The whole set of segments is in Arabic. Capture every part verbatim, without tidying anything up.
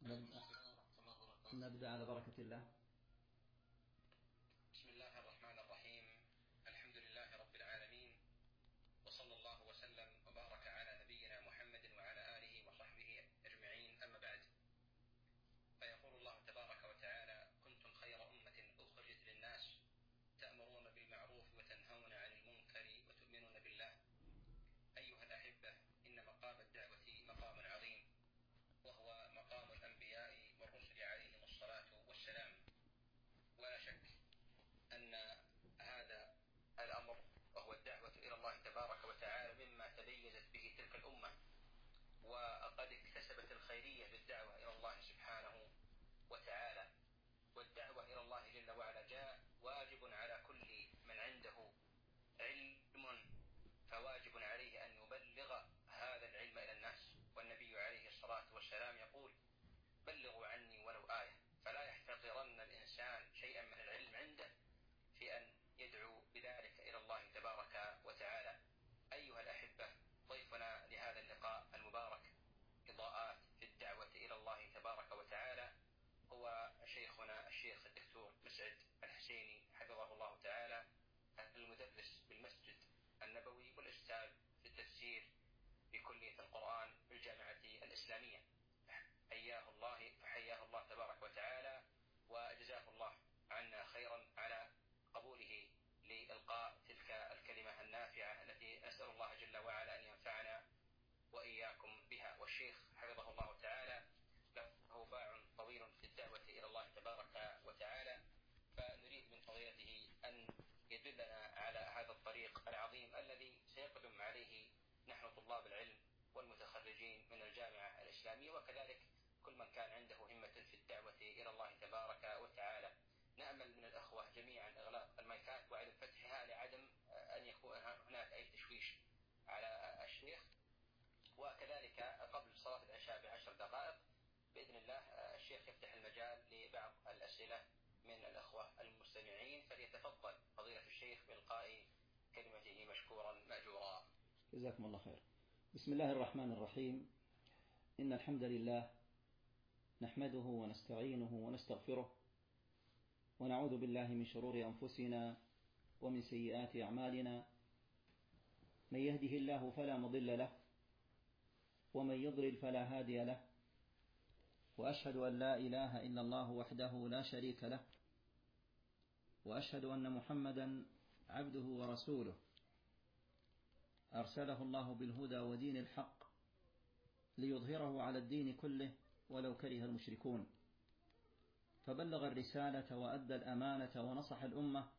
نبدأ على بركة الله. بسم الله الرحمن الرحيم. الحمد لله رب العالمين، وصلى الله وسلم وبارك على نبينا محمد وعلى آله وصحبه أجمعين، أما بعد. فيقول الله تبارك وتعالى: كنتم خير أمة أخرجت للناس تأمرون بالمعروف وتنهون عن المنكر وتؤمنون بالله. أيها الأحبة، إن مقام الدعوة مقام عظيم، وهو مقام الأنبياء والرسل عليهم الصلاة والسلام. ولا شك أن هذا الأمر وهو الدعوة إلى الله تبارك وتعالى مما تميزت به تلك الأمة، وقد اكتسبت الخيرية بالدعوة إلى الله سبحانه وتعالى. والدعوة إلى الله جل وعلا جاء واجب على كل من عنده علم، فواجب عليه أن يبلغ هذا العلم إلى الناس. والنبي عليه الصلاة والسلام يقول: بلغوا عني ولو آية. فلا يحتقرن الإنسان شيئا من العلم عنده في أن يدعو بذلك إلى الله تبارك وتعالى. أيها الأحبة، ضيفنا لهذا اللقاء المبارك إضاءات في الدعوة إلى الله تبارك وتعالى هو شيخنا الشيخ الدكتور مسعد الحسيني حفظه الله تعالى، المدرس بالمسجد النبوي والأستاذ في التفسير بكلية القرآن بالجامعة الإسلامية. حياه الله فحياه الله تبارك وتعالى، وجزاه الله عنا خيرا على قبوله لإلقاء تلك الكلمة النافعة التي أسأل الله جل وعلا أن ينفعنا وإياكم بها. والشيخ حفظه الله تعالى له باع طويل في الدعوة إلى الله تبارك وتعالى، فنريد من فضيلته أن يدلنا على هذا الطريق العظيم الذي سيقدم عليه نحن طلاب العلم والمتخرجين من الجامعة الإسلامية، وكذلك كل من كان عنده همة في الدعوة إلى الله تبارك وتعالى. نأمل من الأخوة جميعا إغلاق المايكات وعدم فتحها لعدم أن يكون هناك أي تشويش على الشيخ. وكذلك قبل صلاة العشاء بعشر دقائق بإذن الله الشيخ يفتح المجال لبعض الأسئلة من الأخوة المستمعين، فليتفضل فضيلة الشيخ بإلقاء كلمته مشكورا مأجورا. جزاكم الله خير. بسم الله الرحمن الرحيم. إن الحمد لله نحمده ونستعينه ونستغفره، ونعوذ بالله من شرور أنفسنا ومن سيئات أعمالنا. من يهده الله فلا مضل له، ومن يضلل فلا هادي له. وأشهد أن لا إله إلا الله وحده لا شريك له، وأشهد أن محمدا عبده ورسوله أرسله الله بالهدى ودين الحق ليظهره على الدين كله ولو كره المشركون. فبلغ الرسالة وأدى الأمانة ونصح الأمة،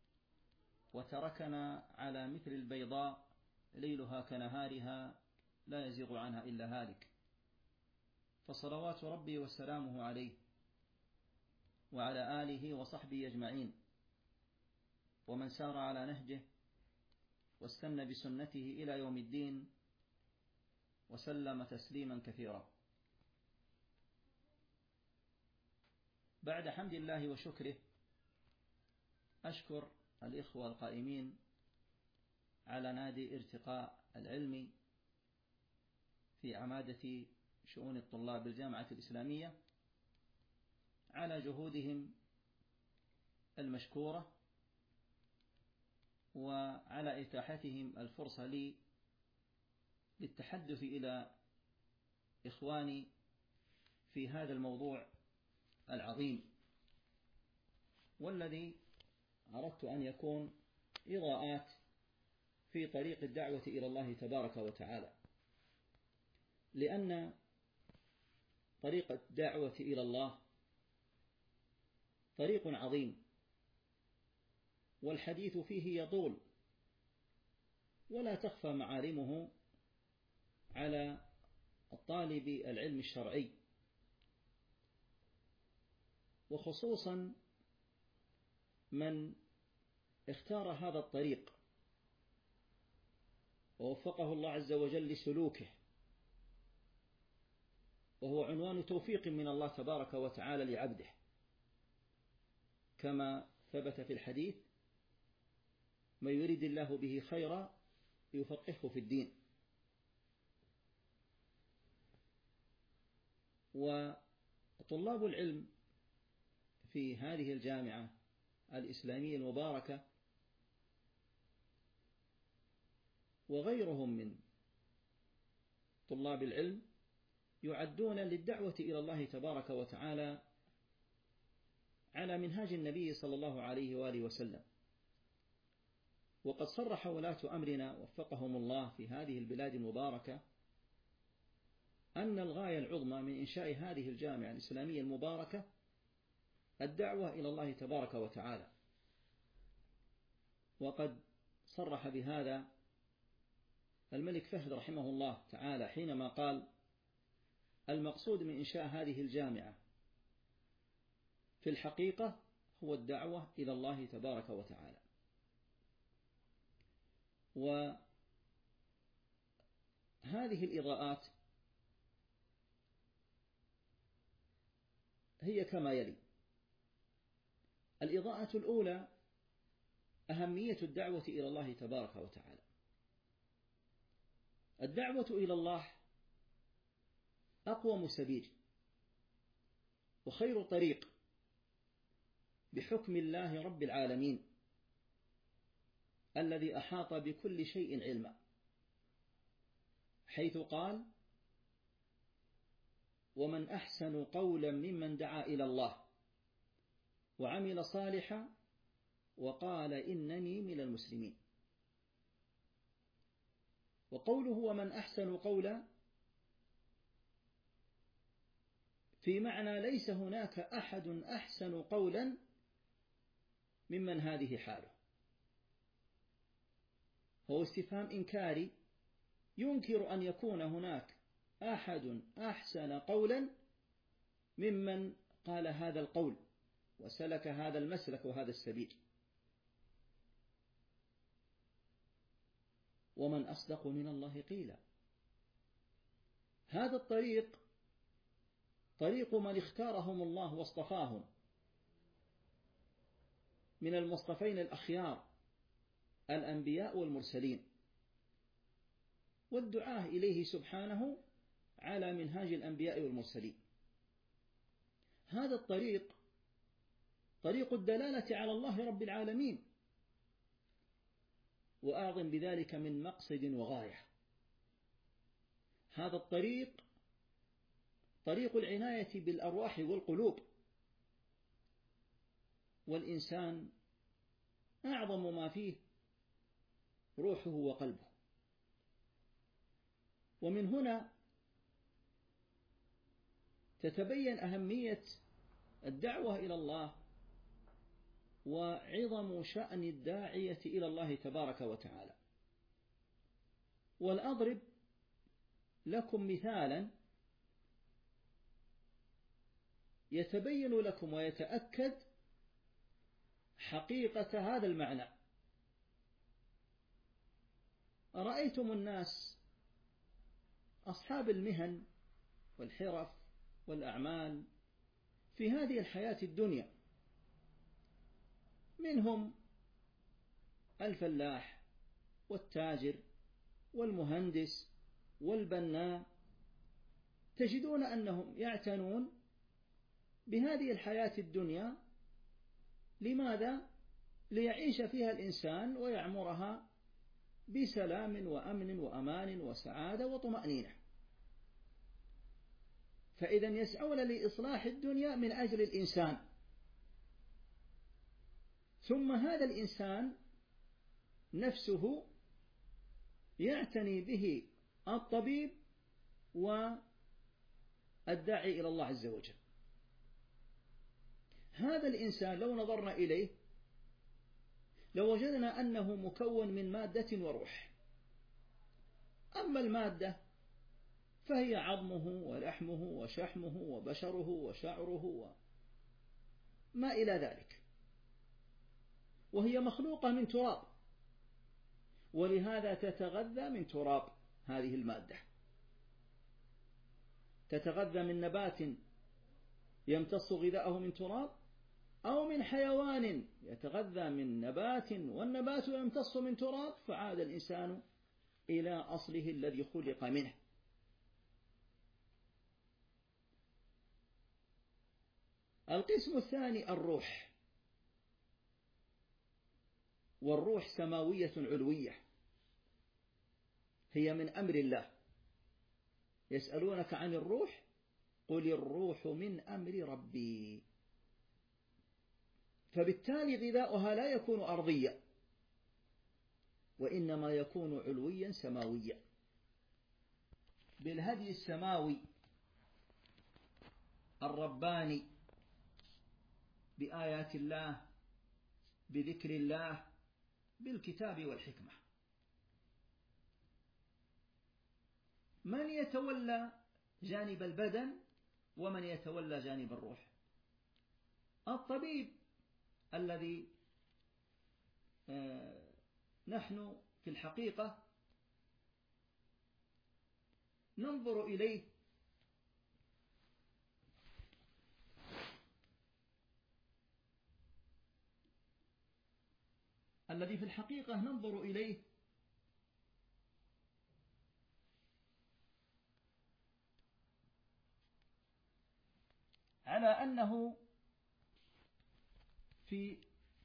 وتركنا على مثل البيضاء ليلها كنهارها لا يزيغ عنها إلا هالك. فصلوات ربي وسلامه عليه وعلى آله وصحبه أجمعين، ومن سار على نهجه واستنى بسنته إلى يوم الدين، وسلم تسليما كثيرا. بعد حمد الله وشكره أشكر الإخوة القائمين على نادي ارتقاء العلم في عمادة شؤون الطلاب بالجامعة الإسلامية على جهودهم المشكورة، وعلى إتاحتهم الفرصة لي للتحدث إلى إخواني في هذا الموضوع العظيم، والذي أردت أن يكون إضاءات في طريق الدعوة إلى الله تبارك وتعالى، لأن طريق الدعوة إلى الله طريق عظيم، والحديث فيه يطول، ولا تخفى معالمه على الطالب العلم الشرعي، وخصوصا من اختار هذا الطريق ووفقه الله عز وجل لسلوكه، وهو عنوان توفيق من الله تبارك وتعالى لعبده، كما ثبت في الحديث: من يريد الله به خيرا يفقهه في الدين. طلاب العلم في هذه الجامعة الإسلامية المباركة وغيرهم من طلاب العلم يعدون للدعوة إلى الله تبارك وتعالى على منهاج النبي صلى الله عليه وآله وسلم. وقد صرح ولاة أمرنا وفقهم الله في هذه البلاد المباركة أن الغاية العظمى من إنشاء هذه الجامعة الإسلامية المباركة الدعوة إلى الله تبارك وتعالى. وقد صرح بهذا الملك فهد رحمه الله تعالى حينما قال: المقصود من إنشاء هذه الجامعة في الحقيقة هو الدعوة إلى الله تبارك وتعالى. وهذه الإضاءات هي كما يلي: الإضاءة الأولى أهمية الدعوة إلى الله تبارك وتعالى. الدعوة إلى الله أقوم سبيل وخير طريق بحكم الله رب العالمين الذي أحاط بكل شيء علما، حيث قال: ومن أحسن قولا ممن دعا إلى الله وعمل صالحا وقال إنني من المسلمين. وقوله ومن أحسن قولا في معنى ليس هناك أحد أحسن قولا ممن هذه حاله، هو استفهام إنكاري ينكر أن يكون هناك أحد أحسن قولا ممن قال هذا القول وسلك هذا المسلك وهذا السبيل. ومن أصدق من الله قيلا. هذا الطريق طريق من اختارهم الله واصطفاهم من المصطفين الأخيار الأنبياء والمرسلين، والدعاة إليه سبحانه على منهاج الأنبياء والمرسلين. هذا الطريق طريق الدلالة على الله رب العالمين، وأعظم بذلك من مقصد وغاية. هذا الطريق طريق العناية بالأرواح والقلوب، والإنسان أعظم ما فيه روحه وقلبه. ومن هنا تتبين أهمية الدعوة إلى الله وعظم شأن الداعية إلى الله تبارك وتعالى. ولأضرب لكم مثالا يتبين لكم ويتأكد حقيقة هذا المعنى. أرأيتم الناس أصحاب المهن والحرف والأعمال في هذه الحياة الدنيا، منهم الفلاح والتاجر والمهندس والبناء، تجدون أنهم يعتنون بهذه الحياة الدنيا. لماذا؟ ليعيش فيها الإنسان ويعمرها بسلام وأمن وأمان وسعادة وطمأنينة. فإذا يسعون لإصلاح الدنيا من أجل الإنسان، ثم هذا الإنسان نفسه يعتني به الطبيب والداعي إلى الله عز وجل. هذا الإنسان لو نظرنا إليه لوجدنا أنه مكون من مادة وروح. أما المادة فهي عظمه ولحمه وشحمه وبشره وشعره وما إلى ذلك، وهي مخلوقة من تراب، ولهذا تتغذى من تراب. هذه المادة تتغذى من نبات يمتص غذاءه من تراب، أو من حيوان يتغذى من نبات والنبات يمتص من تراب، فعاد الإنسان إلى أصله الذي خلق منه. القسم الثاني الروح، والروح سماوية علوية، هي من أمر الله. يسألونك عن الروح قل الروح من أمر ربي. فبالتالي غذاؤها لا يكون أرضيا، وإنما يكون علويا سماويا بالهدي السماوي الرباني، بآيات الله، بذكر الله، بالكتاب والحكمة. من يتولى جانب البدن ومن يتولى جانب الروح؟ الطبيب الذي نحن في الحقيقة ننظر إليه الذي في الحقيقة ننظر إليه على أنه في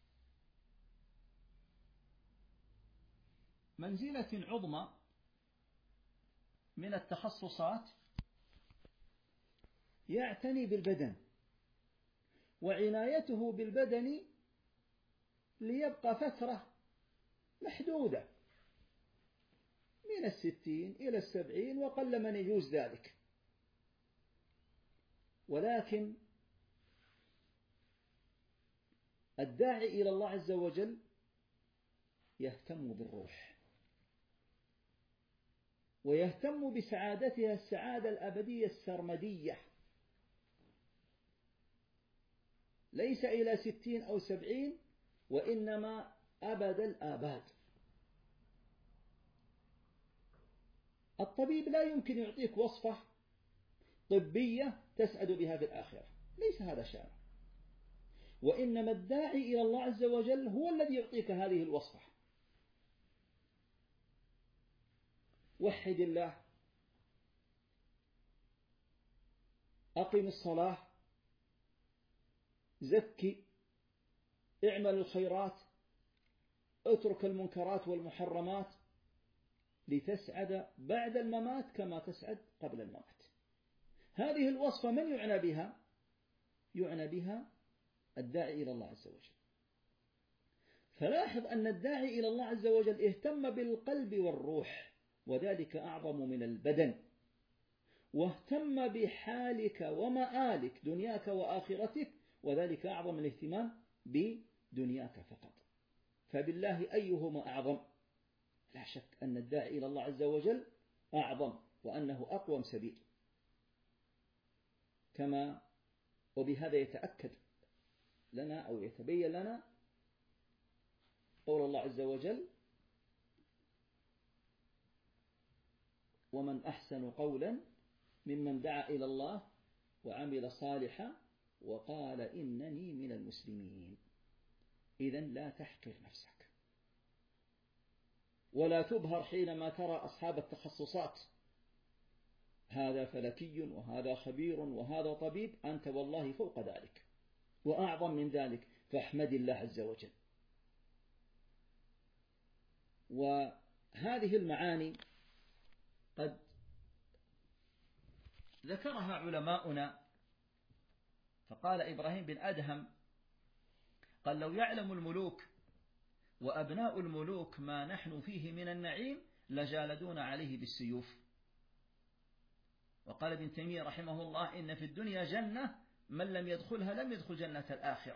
منزلة عظمى من التخصصات، يعتني بالبدن، وعنايته بالبدن ليبقى فترة محدودة من الستين إلى السبعين، وقل من يجوز ذلك. ولكن الداعي إلى الله عز وجل يهتم بالروح، ويهتم بسعادتها السعادة الأبدية السرمدية، ليس إلى ستين أو سبعين، وإنما أبد الآباد. الطبيب لا يمكن يعطيك وصفة طبية تسعد بها في الآخرة، ليس هذا شأنه، وإنما الداعي إلى الله عز وجل هو الذي يعطيك هذه الوصفة. وحد الله، أقم الصلاة، زكي، اعمل الخيرات، اترك المنكرات والمحرمات، لتسعد بعد الممات كما تسعد قبل الممات. هذه الوصفة من يعنى بها؟ يعنى بها الداعي إلى الله عز وجل. فلاحظ أن الداعي إلى الله عز وجل اهتم بالقلب والروح، وذلك أعظم من البدن، واهتم بحالك ومآلك دنياك وآخرتك، وذلك أعظم من الاهتمام بدنياك فقط. فبالله أيهما أعظم؟ لا شك أن الداعي إلى الله عز وجل أعظم، وأنه أقوم سبيل. كما وبهذا يتأكد لنا أو يتبين لنا قول الله عز وجل: ومن أحسن قولا ممن دعا إلى الله وعمل صالحا وقال إنني من المسلمين. إذن لا تحقر نفسك، ولا تبهر حينما ترى أصحاب التخصصات، هذا فلكي وهذا خبير وهذا طبيب، أنت والله فوق ذلك وأعظم من ذلك، فاحمد الله عز وجل. وهذه المعاني قد ذكرها علماؤنا، فقال إبراهيم بن أدهم قال: لو يعلم الملوك وأبناء الملوك ما نحن فيه من النعيم لجالدون عليه بالسيوف. وقال ابن تيمية رحمه الله: إن في الدنيا جنة من لم يدخلها لم يدخل جنة الآخرة،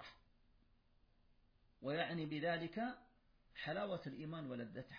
ويعني بذلك حلاوة الإيمان ولذته.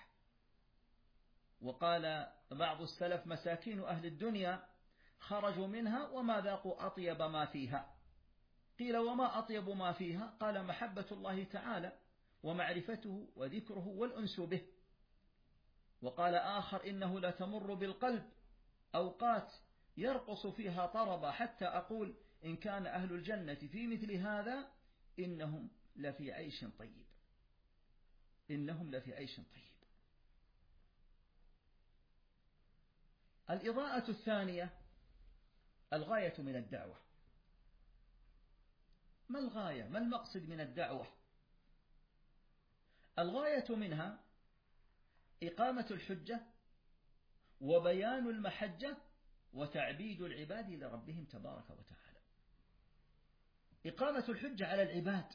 وقال بعض السلف: مساكين أهل الدنيا خرجوا منها وما ذاقوا أطيب ما فيها. قيل: وما أطيب ما فيها؟ قال: محبة الله تعالى ومعرفته وذكره والأنس به. وقال آخر: إنه لا تمر بالقلب أوقات يرقص فيها طربا حتى أقول إن كان أهل الجنة في مثل هذا إنهم لفي عيش طيب، إنهم لفي عيش طيب. الإضاءة الثانية الغاية من الدعوة. ما الغاية؟ ما المقصد من الدعوة؟ الغاية منها إقامة الحجة وبيان المحجة وتعبيد العباد لربهم تبارك وتعالى. إقامة الحجة على العباد،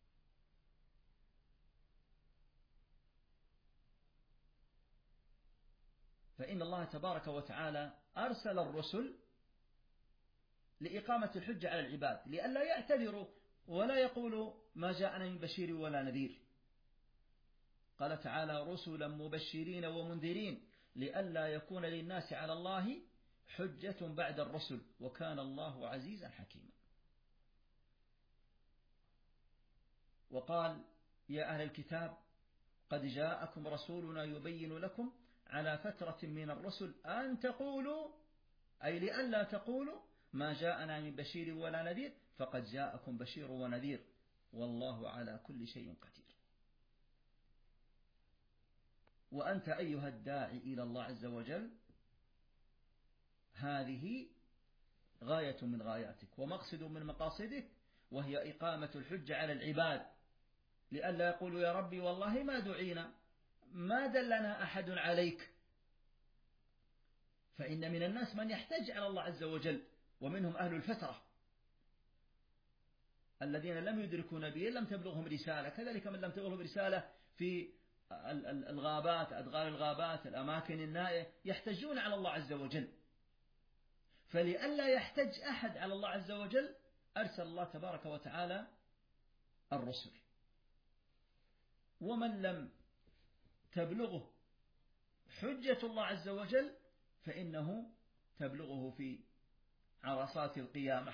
فإن الله تبارك وتعالى أرسل الرسل لإقامة الحجة على العباد لئلا يعتذروا ولا يقولوا ما جاءنا من بشير ولا نذير. قال تعالى: رسلا مبشرين ومنذرين لئلا يكون للناس على الله حجة بعد الرسل وكان الله عزيزا حكيما. وقال: يا أهل الكتاب قد جاءكم رسولنا يبين لكم على فترة من الرسل أن تقولوا، أي لئلا تقولوا ما جاءنا من بشير ولا نذير، فقد جاءكم بشير ونذير والله على كل شيء قدير. وأنت أيها الداعي إلى الله عز وجل هذه غاية من غاياتك ومقصد من مقاصدك، وهي إقامة الحجة على العباد لئلا يقولوا يا ربي والله ما دعينا، ما دلنا أحد عليك. فإن من الناس من يحتج على الله عز وجل، ومنهم أهل الفترة الذين لم يدركوا نبيا لم تبلغهم رسالة، كذلك من لم تبلغهم رسالة في الغابات، أدغال الغابات، الأماكن النائية، يحتجون على الله عز وجل. فلئلا يحتج أحد على الله عز وجل أرسل الله تبارك وتعالى الرسل. ومن لم تبلغه حجة الله عز وجل فإنه تبلغه في عرصات القيامة.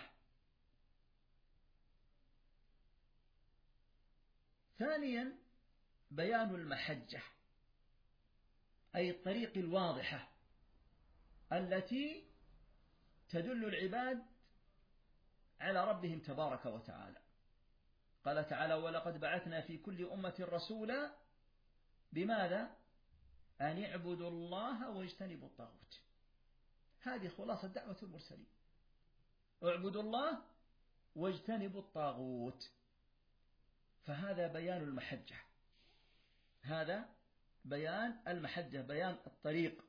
ثانيا بيان المحجة، أي الطريق الواضحة التي تدل العباد على ربهم تبارك وتعالى. قال تعالى: ولقد بعثنا في كل أمة رسولا بماذا؟ أن يعبدوا الله واجتنبوا الطاغوت. هذه خلاصة دعوة المرسلين: اعبدوا الله واجتنبوا الطاغوت. فهذا بيان المحجة، هذا بيان المحجة، بيان الطريق.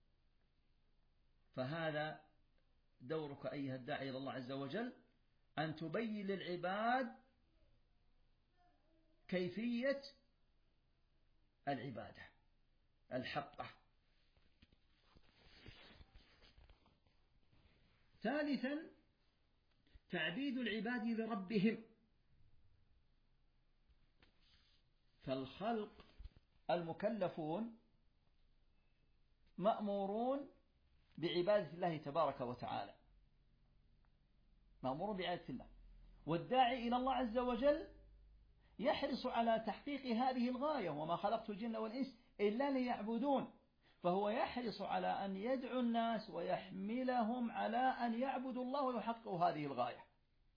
فهذا دورك أيها الداعي إلى الله عز وجل، أن تبين للعباد كيفية العبادة الحقة. ثالثا تعبيد العباد لربهم. فالخلق المكلفون مأمورون بعبادة الله تبارك وتعالى، مأمورون بعبادة الله، والداعي إلى الله عز وجل يحرص على تحقيق هذه الغاية: وما خلقت الجن والإنس إلا ليعبدون. فهو يحرص على أن يدعو الناس ويحملهم على أن يعبدوا الله ويحققوا هذه الغاية.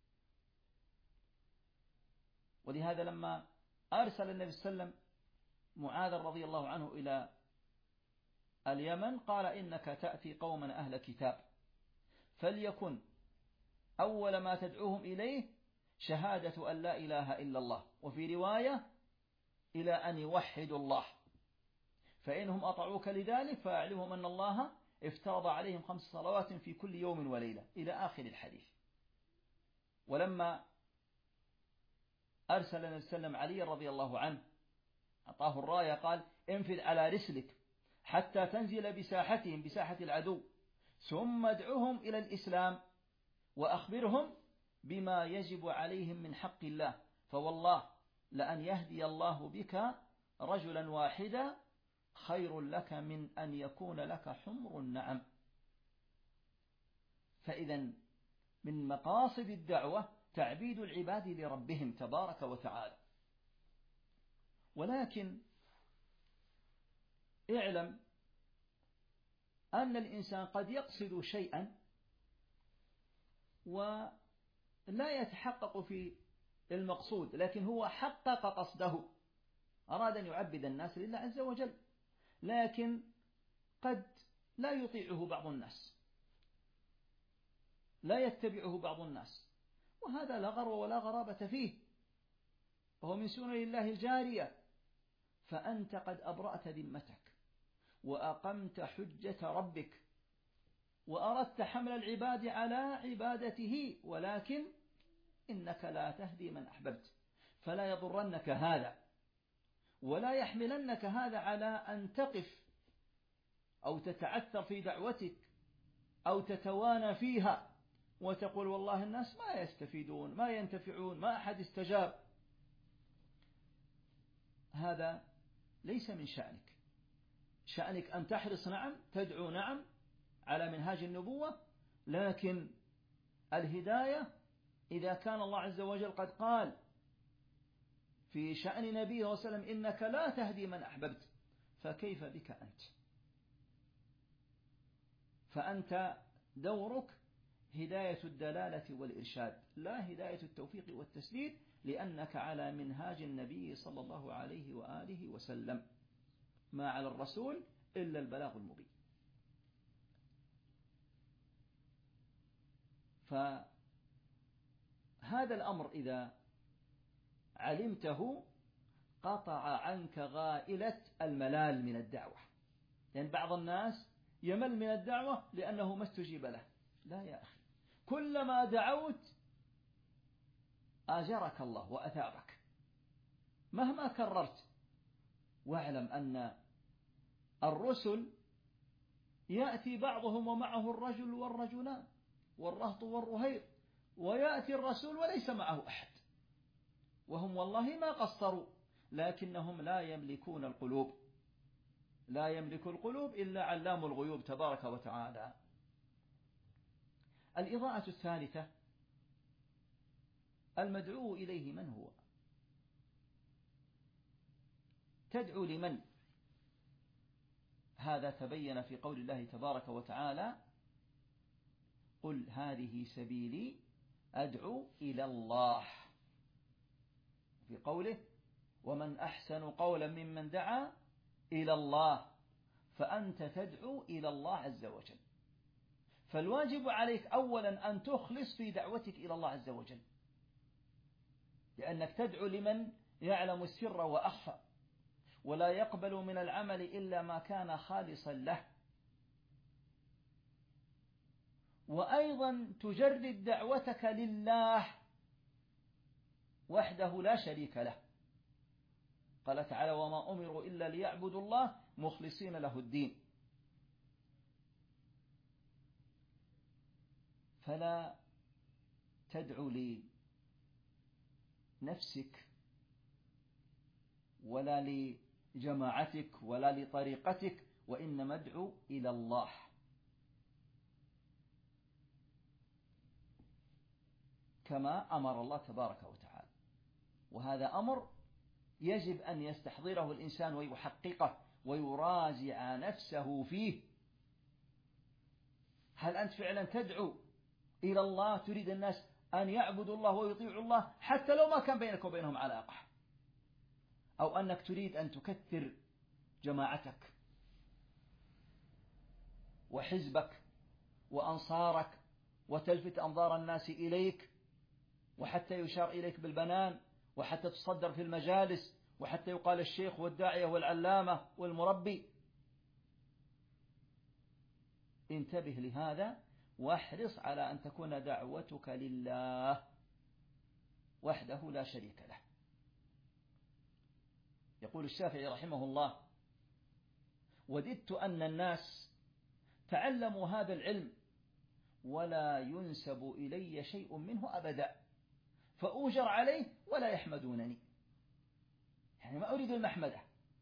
ولهذا لما أرسل النبي صلى الله عليه وسلم معاذ رضي الله عنه إلى اليمن قال: إنك تأتي قوما أهل كتاب فليكن أول ما تدعوهم إليه شهادة أن لا إله إلا الله، وفي رواية إلى أن يوحدوا الله، فإنهم أطعوك لذلك فأعلمهم أن الله افترض عليهم خمس صلوات في كل يوم وليلة، إلى آخر الحديث. ولما أرسل النبي صلى الله عليه وسلم علي رضي الله عنه أعطاه الراية قال: انفذ على رسلك حتى تنزل بساحتهم، بساحة العدو، ثم ادعوهم إلى الإسلام وأخبرهم بما يجب عليهم من حق الله، فوالله لأن يهدي الله بك رجلا واحدا خير لك من أن يكون لك حمر النعم. فإذا من مقاصد الدعوة تعبيد العباد لربهم تبارك وتعالى. ولكن اعلم أن الإنسان قد يقصد شيئا ولا يتحقق في المقصود، لكن هو حقق قصده، أراد أن يعبد الناس لله عز وجل، لكن قد لا يطيعه بعض الناس، لا يتبعه بعض الناس، وهذا لا غرو ولا غرابة فيه، وهو من سنن الله الجارية. فأنت قد أبرأت ذمتك وأقمت حجة ربك وأردت حمل العباد على عبادته، ولكن إنك لا تهدي من أحببت، فلا يضرنك هذا ولا يحملنك هذا على أن تقف أو تتعثر في دعوتك أو تتوانى فيها وتقول والله الناس ما يستفيدون ما ينتفعون ما أحد استجاب. هذا ليس من شأنك. شأنك أن تحرص، نعم، تدعو، نعم، على منهاج النبوة، لكن الهداية إذا كان الله عز وجل قد قال في شأن نبيه صلى الله عليه وسلم إنك لا تهدي من أحببت، فكيف بك أنت؟ فأنت دورك هداية الدلالة والإرشاد، لا هداية التوفيق والتسديد، لأنك على منهاج النبي صلى الله عليه وآله وسلم، ما على الرسول إلا البلاغ المبين. فهذا الأمر إذا علمته قطع عنك غائلة الملال من الدعوة، لأن يعني بعض الناس يمل من الدعوة لأنه ما استجيب له. لا يا أخي، كلما دعوت آجرك الله وأثابك مهما كررت. واعلم أن الرسل يأتي بعضهم ومعه الرجل والرجلان والرهط والرهيط، ويأتي الرسول وليس معه أحد، وهم والله ما قصروا، لكنهم لا يملكون القلوب، لا يملك القلوب إلا علام الغيوب تبارك وتعالى. الإضاءة الثالثة المدعو إليه من هو؟ تدعو لمن؟ هذا تبين في قول الله تبارك وتعالى قل هذه سبيلي أدعو إلى الله، في قوله ومن أحسن قولا ممن دعا إلى الله، فأنت تدعو إلى الله عز وجل. فالواجب عليك أولا أن تخلص في دعوتك إلى الله عز وجل، لأنك تدعو لمن يعلم السر وأخفى، ولا يقبل من العمل إلا ما كان خالصا له. وأيضا تجرد دعوتك لله وحده لا شريك له. قال تعالى وما أمروا إلا ليعبدوا الله مخلصين له الدين. فلا تدعو لنفسك ولا لجماعتك ولا لطريقتك، وإنما ادعو إلى الله. كما أمر الله تبارك وتعالى، وهذا أمر يجب أن يستحضره الإنسان ويحققه ويراجع نفسه فيه. هل أنت فعلا تدعو إلى الله، تريد الناس أن يعبدوا الله ويطيعوا الله حتى لو ما كان بينك وبينهم علاقة، أو أنك تريد أن تكثر جماعتك وحزبك وأنصارك وتلفت أنظار الناس إليك، وحتى يشار إليك بالبنان، وحتى تصدر في المجالس، وحتى يقال الشيخ والداعية والعلامة والمربي. انتبه لهذا واحرص على أن تكون دعوتك لله وحده لا شريك له. يقول الشافعي رحمه الله وددت أن الناس تعلموا هذا العلم ولا ينسب إلي شيء منه أبدا، فأوجر عليه ولا يحمدونني. يعني ما أريد المحمدة،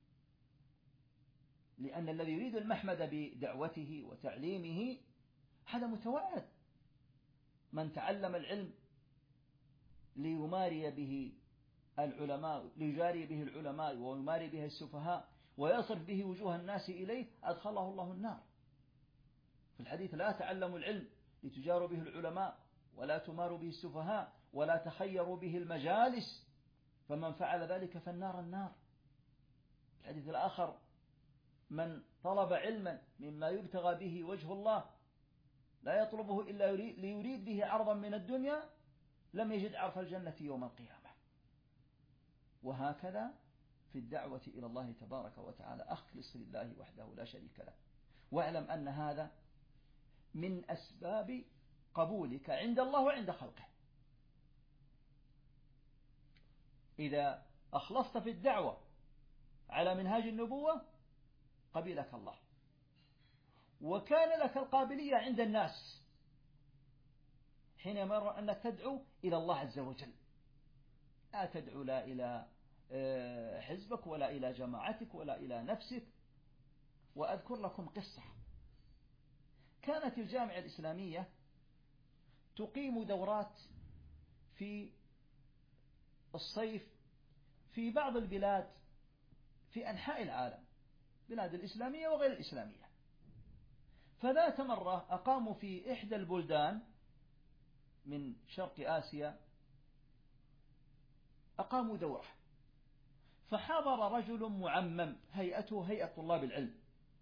لأن الذي يريد المحمدة بدعوته وتعليمه هذا متوعد. من تعلم العلم ليماري به العلماء ليجاري به العلماء ويماري به السفهاء ويصرف به وجوه الناس إليه أدخله الله النار. في الحديث لا تعلموا العلم لتجاروا به العلماء ولا تماروا به السفهاء ولا تخيروا به المجالس، فمن فعل ذلك فالنار النار. الحديث الآخر من طلب علما مما يبتغى به وجه الله لا يطلبه إلا ليريد به عرضا من الدنيا لم يجد عرف الجنة يوم القيامة. وهكذا في الدعوة إلى الله تبارك وتعالى، أخلص لله وحده لا شريك له، واعلم أن هذا من أسباب قبولك عند الله وعند خلقه. إذا أخلصت في الدعوة على منهاج النبوة قبلك الله، وكان لك القابلية عند الناس حينما يرى أنك تدعو إلى الله عز وجل، لا تدعو لا إلى حزبك ولا إلى جماعتك ولا إلى نفسك. وأذكر لكم قصة. كانت الجامعة الإسلامية تقيم دورات في الصيف في بعض البلاد في أنحاء العالم، بلاد الإسلامية وغير الإسلامية. فذات مرة أقاموا في إحدى البلدان من شرق آسيا أقاموا دورة، فحضر رجل معمم هيئته هيئة طلاب العلم،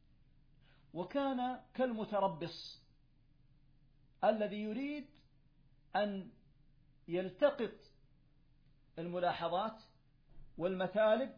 وكان كالمتربص الذي يريد أن يلتقط الملاحظات والمثالب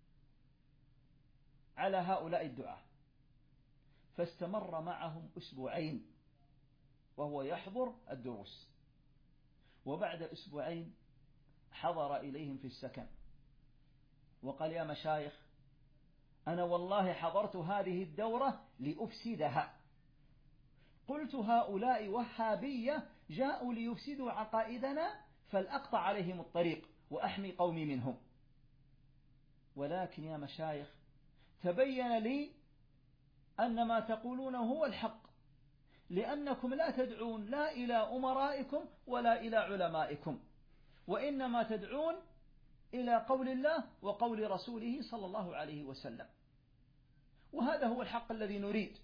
على هؤلاء الدعاة. فاستمر معهم أسبوعين وهو يحضر الدروس، وبعد أسبوعين حضر إليهم في السكن وقال: يا مشايخ، أنا والله حضرت هذه الدورة لأفسدها. قلت: هؤلاء وهابية جاءوا ليفسدوا عقائدنا فلأقطع عليهم الطريق وأحمي قومي منهم. ولكن يا مشايخ، تبين لي أن ما تقولونه هو الحق، لأنكم لا تدعون لا إلى أمرائكم ولا إلى علمائكم، وإنما تدعون إلى قول الله وقول رسوله صلى الله عليه وسلم، وهذا هو الحق الذي نريد.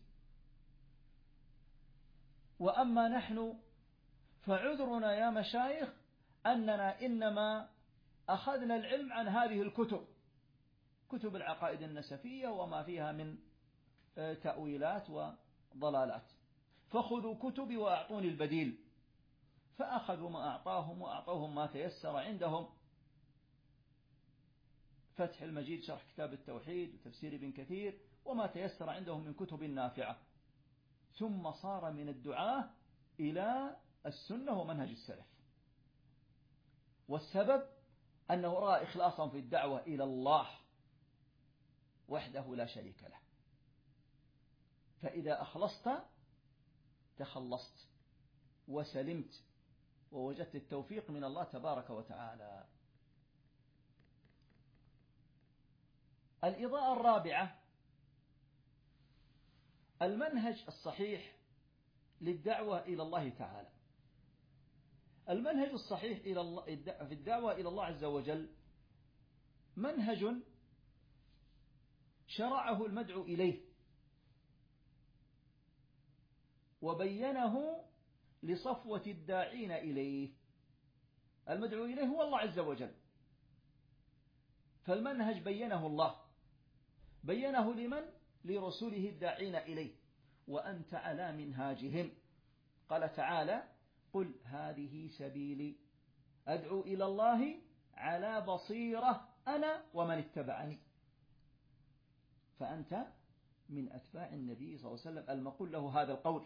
وأما نحن فعذرنا يا مشايخ أننا إنما أخذنا العلم عن هذه الكتب، كتب العقائد النسفية وما فيها من تأويلات وضلالات، فخذوا كتبي وأعطوني البديل. فأخذوا ما أعطاهم وأعطوهم ما تيسر عندهم، فتح المجيد شرح كتاب التوحيد وتفسير ابن كثير وما تيسر عندهم من كتب نافعة، ثم صار من الدعاة إلى السنة ومنهج السلف. والسبب أنه رأى إخلاصا في الدعوة إلى الله وحده لا شريك له. فإذا أخلصت تخلصت وسلمت ووجدت التوفيق من الله تبارك وتعالى. الإضاءة الرابعة: المنهج الصحيح للدعوة إلى الله تعالى. المنهج الصحيح إلى الله في الدعوة إلى الله عز وجل منهج شرعه المدعو إليه وبينه لصفوة الداعين إليه. المدعو إليه هو الله عز وجل، فالمنهج بينه الله، بينه لمن؟ لرسوله الداعين إليه، وأنت على منهاجهم. قال تعالى: قل هذه سبيلي أدعو إلى الله على بصيرة أنا ومن اتبعني. فأنت من أتباع النبي صلى الله عليه وسلم المقول له هذا القول: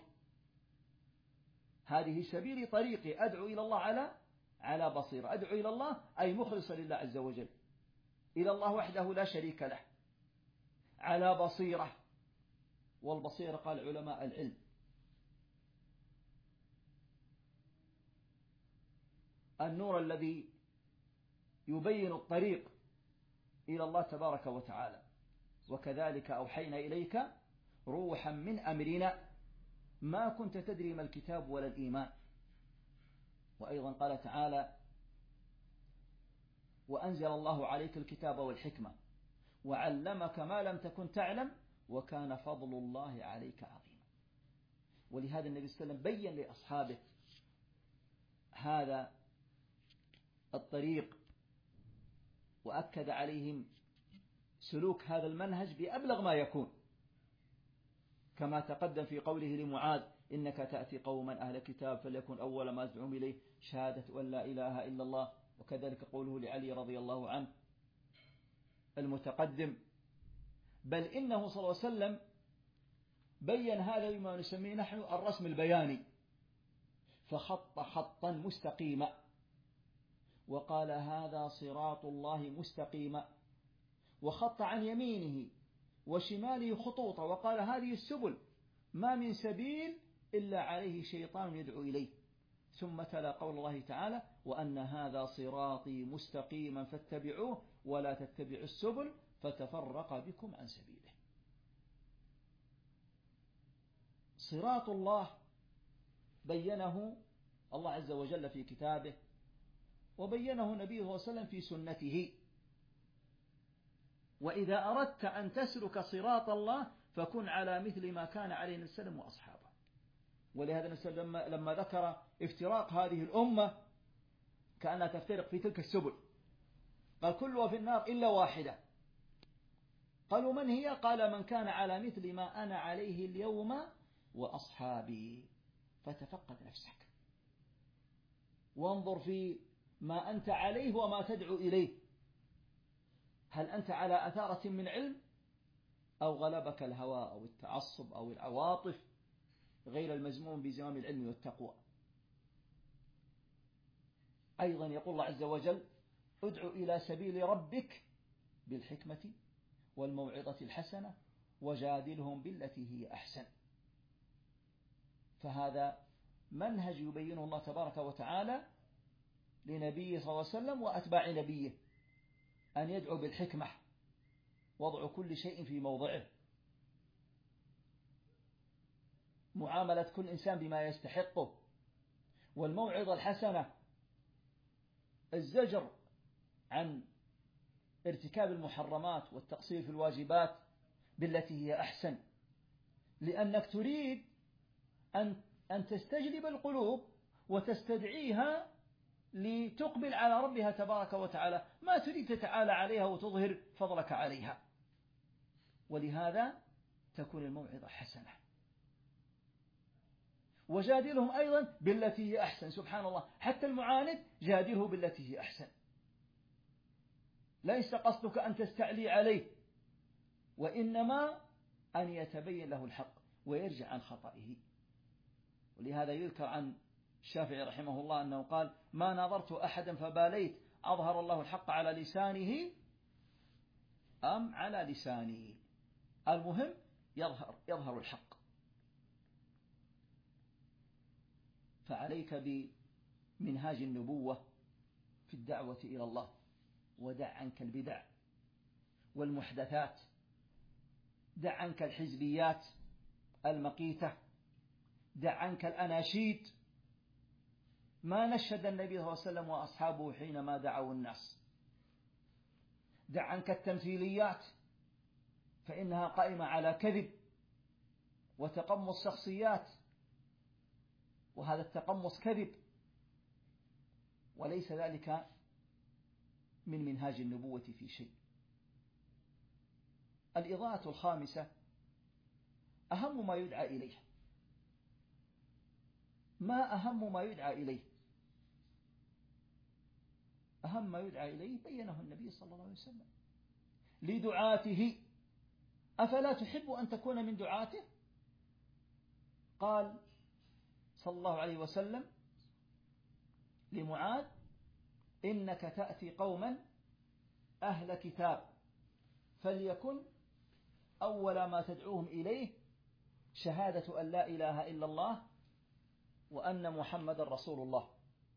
هذه سبيلي، طريقي، أدعو إلى الله على على بصيرة. أدعو إلى الله أي مخلصا لله عز وجل، إلى الله وحده لا شريك له، على بصيرة. والبصيرة قال علماء العلم النور الذي يبين الطريق إلى الله تبارك وتعالى. وكذلك أوحينا إليك روحا من أمرنا ما كنت تدري ما الكتاب ولا الإيمان. وأيضا قال تعالى: وأنزل الله عليك الكتاب والحكمة وعلمك ما لم تكن تعلم وكان فضل الله عليك عظيما. ولهذا النبي صلى الله عليه وسلم بين لأصحابه هذا الطريق وأكد عليهم سلوك هذا المنهج بأبلغ ما يكون، كما تقدم في قوله لمعاذ: إنك تأتي قوما أهل كتاب فليكن أول ما تدعوهم إليه شهادة أن لا إله إلا الله. وكذلك قوله لعلي رضي الله عنه المتقدم. بل إنه صلى الله عليه وسلم بين هذا بما نسميه نحن الرسم البياني، فخط خطا مستقيما وقال هذا صراط الله مستقيما، وخط عن يمينه وشماله خطوطا وقال هذه السبل ما من سبيل إلا عليه شيطان يدعو إليه. ثم تلا قول الله تعالى وأن هذا صراطي مستقيما فاتبعوه ولا تتبعوا السبل فتفرق بكم عن سبيله. صراط الله بينه الله عز وجل في كتابه، وبينه النبي صلى الله عليه وسلم في سنته. وإذا أردت أن تسلك صراط الله فكن على مثل ما كان عليه النبي صلى الله عليه وسلم وأصحابه. ولهذا النبي لما, لما ذكر افتراق هذه الأمة كأنها تفترق في تلك السبل قال كلها في النار إلا واحدة. قالوا من هي؟ قال من كان على مثل ما أنا عليه اليوم وأصحابي. فتفقد نفسك وانظر في ما أنت عليه وما تدعو إليه، هل أنت على أثارة من علم أو غلبك الهوى أو التعصب أو العواطف غير المزموم بزمام العلم والتقوى. أيضا يقول الله عز وجل ادع إلى سبيل ربك بالحكمة والموعظة الحسنة وجادلهم بالتي هي أحسن. فهذا منهج يبينه الله تبارك وتعالى لنبيه صلى الله عليه وسلم وأتباع نبيه، أن يدعو بالحكمة وضع كل شيء في موضعه، معاملة كل إنسان بما يستحقه، والموعظة الحسنة الزجر عن ارتكاب المحرمات والتقصير في الواجبات بالتي هي أحسن، لأنك تريد أن أن تستجلب القلوب وتستدعيها لتقبل على ربها تبارك وتعالى، ما تريد تتعالى عليها وتظهر فضلك عليها. ولهذا تكون الموعظة حسنة. وجادلهم أيضا بالتي هي أحسن. سبحان الله، حتى المعاند جادله بالتي هي أحسن. ليس قصدك أن تستعلي عليه، وإنما أن يتبين له الحق ويرجع عن خطئه. ولهذا يذكر عن الشافعي رحمه الله أنه قال ما نظرت أحدا فباليت أظهر الله الحق على لسانه أم على لساني، المهم يظهر, يظهر الحق. فعليك بمنهاج النبوة في الدعوة إلى الله، ودع عنك البدع والمحدثات، دع عنك الحزبيات المقيتة، دع عنك الأناشيد. ما نشد النبي صلى الله عليه وسلم وأصحابه حينما دعوا الناس. دع عنك التمثيليات فإنها قائمة على كذب وتقمص شخصيات، وهذا التقمص كذب وليس ذلك من منهاج النبوة في شيء. الإضاءة الخامسة أهم ما يدعى إليه. ما أهم ما يدعى إليه؟ أهم ما يدعى إليه بينه النبي صلى الله عليه وسلم لدعاته. أفلا تحب أن تكون من دعاته؟ قال صلى الله عليه وسلم لمعاذ إنك تأتي قوما أهل كتاب فليكن أول ما تدعوهم إليه شهادة أن لا إله إلا الله وأن محمد رسول الله.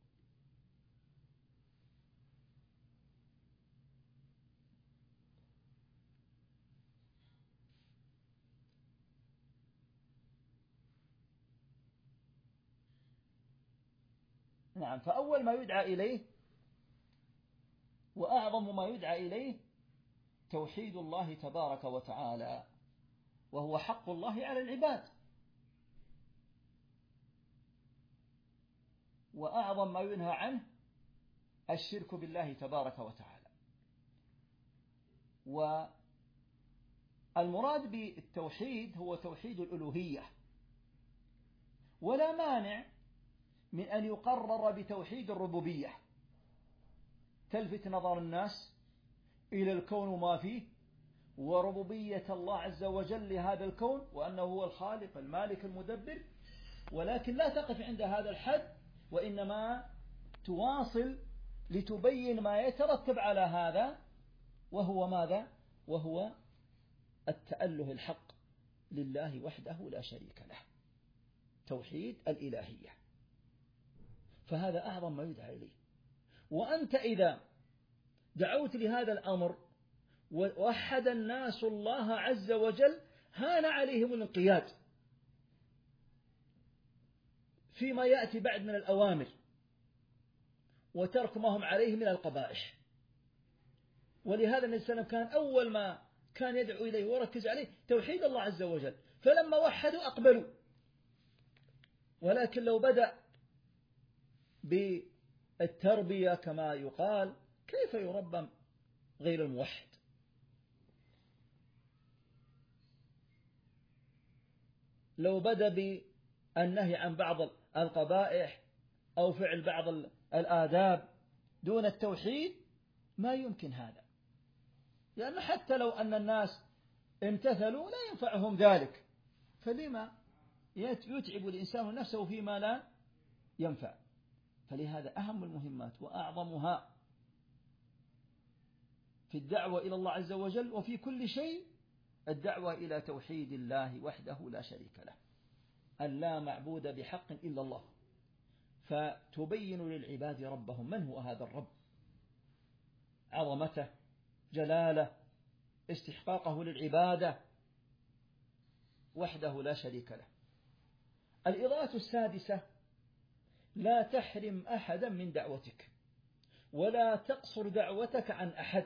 نعم، فأول ما يدعى إليه وأعظم ما يدعى إليه توحيد الله تبارك وتعالى، وهو حق الله على العباد. وأعظم ما ينهى عنه الشرك بالله تبارك وتعالى. والمراد بالتوحيد هو توحيد الألوهية، ولا مانع من أن يقرر بتوحيد الربوبية، تلفت نظر الناس إلى الكون وما فيه وربوبية الله عز وجل لهذا الكون وأنه هو الخالق المالك المدبر، ولكن لا تقف عند هذا الحد، وإنما تواصل لتبين ما يترتب على هذا، وهو ماذا؟ وهو التأله الحق لله وحده لا شريك له، توحيد الإلهية. فهذا أعظم ما يدعى إليه. وأنت إذا دعوت لهذا الأمر ووحد الناس الله عز وجل هان عليهم الانقياد فيما يأتي بعد من الأوامر وترك ما هم عليه من القبائح. ولهذا النبي صلى الله عليه وسلم كان أول ما كان يدعو إليه وركز عليه توحيد الله عز وجل، فلما وحدوا أقبلوا. ولكن لو بدأ بالتربية كما يقال، كيف يربى غير الموحد؟ لو بدأ بالنهي عن بعض القبائح أو فعل بعض الآداب دون التوحيد ما يمكن هذا، لأنه حتى لو أن الناس امتثلوا لا ينفعهم ذلك، فلما يتعب الإنسان نفسه فيما لا ينفع؟ فلهذا أهم المهمات وأعظمها في الدعوة إلى الله عز وجل وفي كل شيء الدعوة إلى توحيد الله وحده لا شريك له، أن لا معبود بحق إلا الله، فتبين للعباد ربهم من هو هذا الرب، عظمته، جلاله، استحقاقه للعبادة وحده لا شريك له. الإضاءة السادسة: لا تحرم أحدا من دعوتك ولا تقصر دعوتك عن أحد.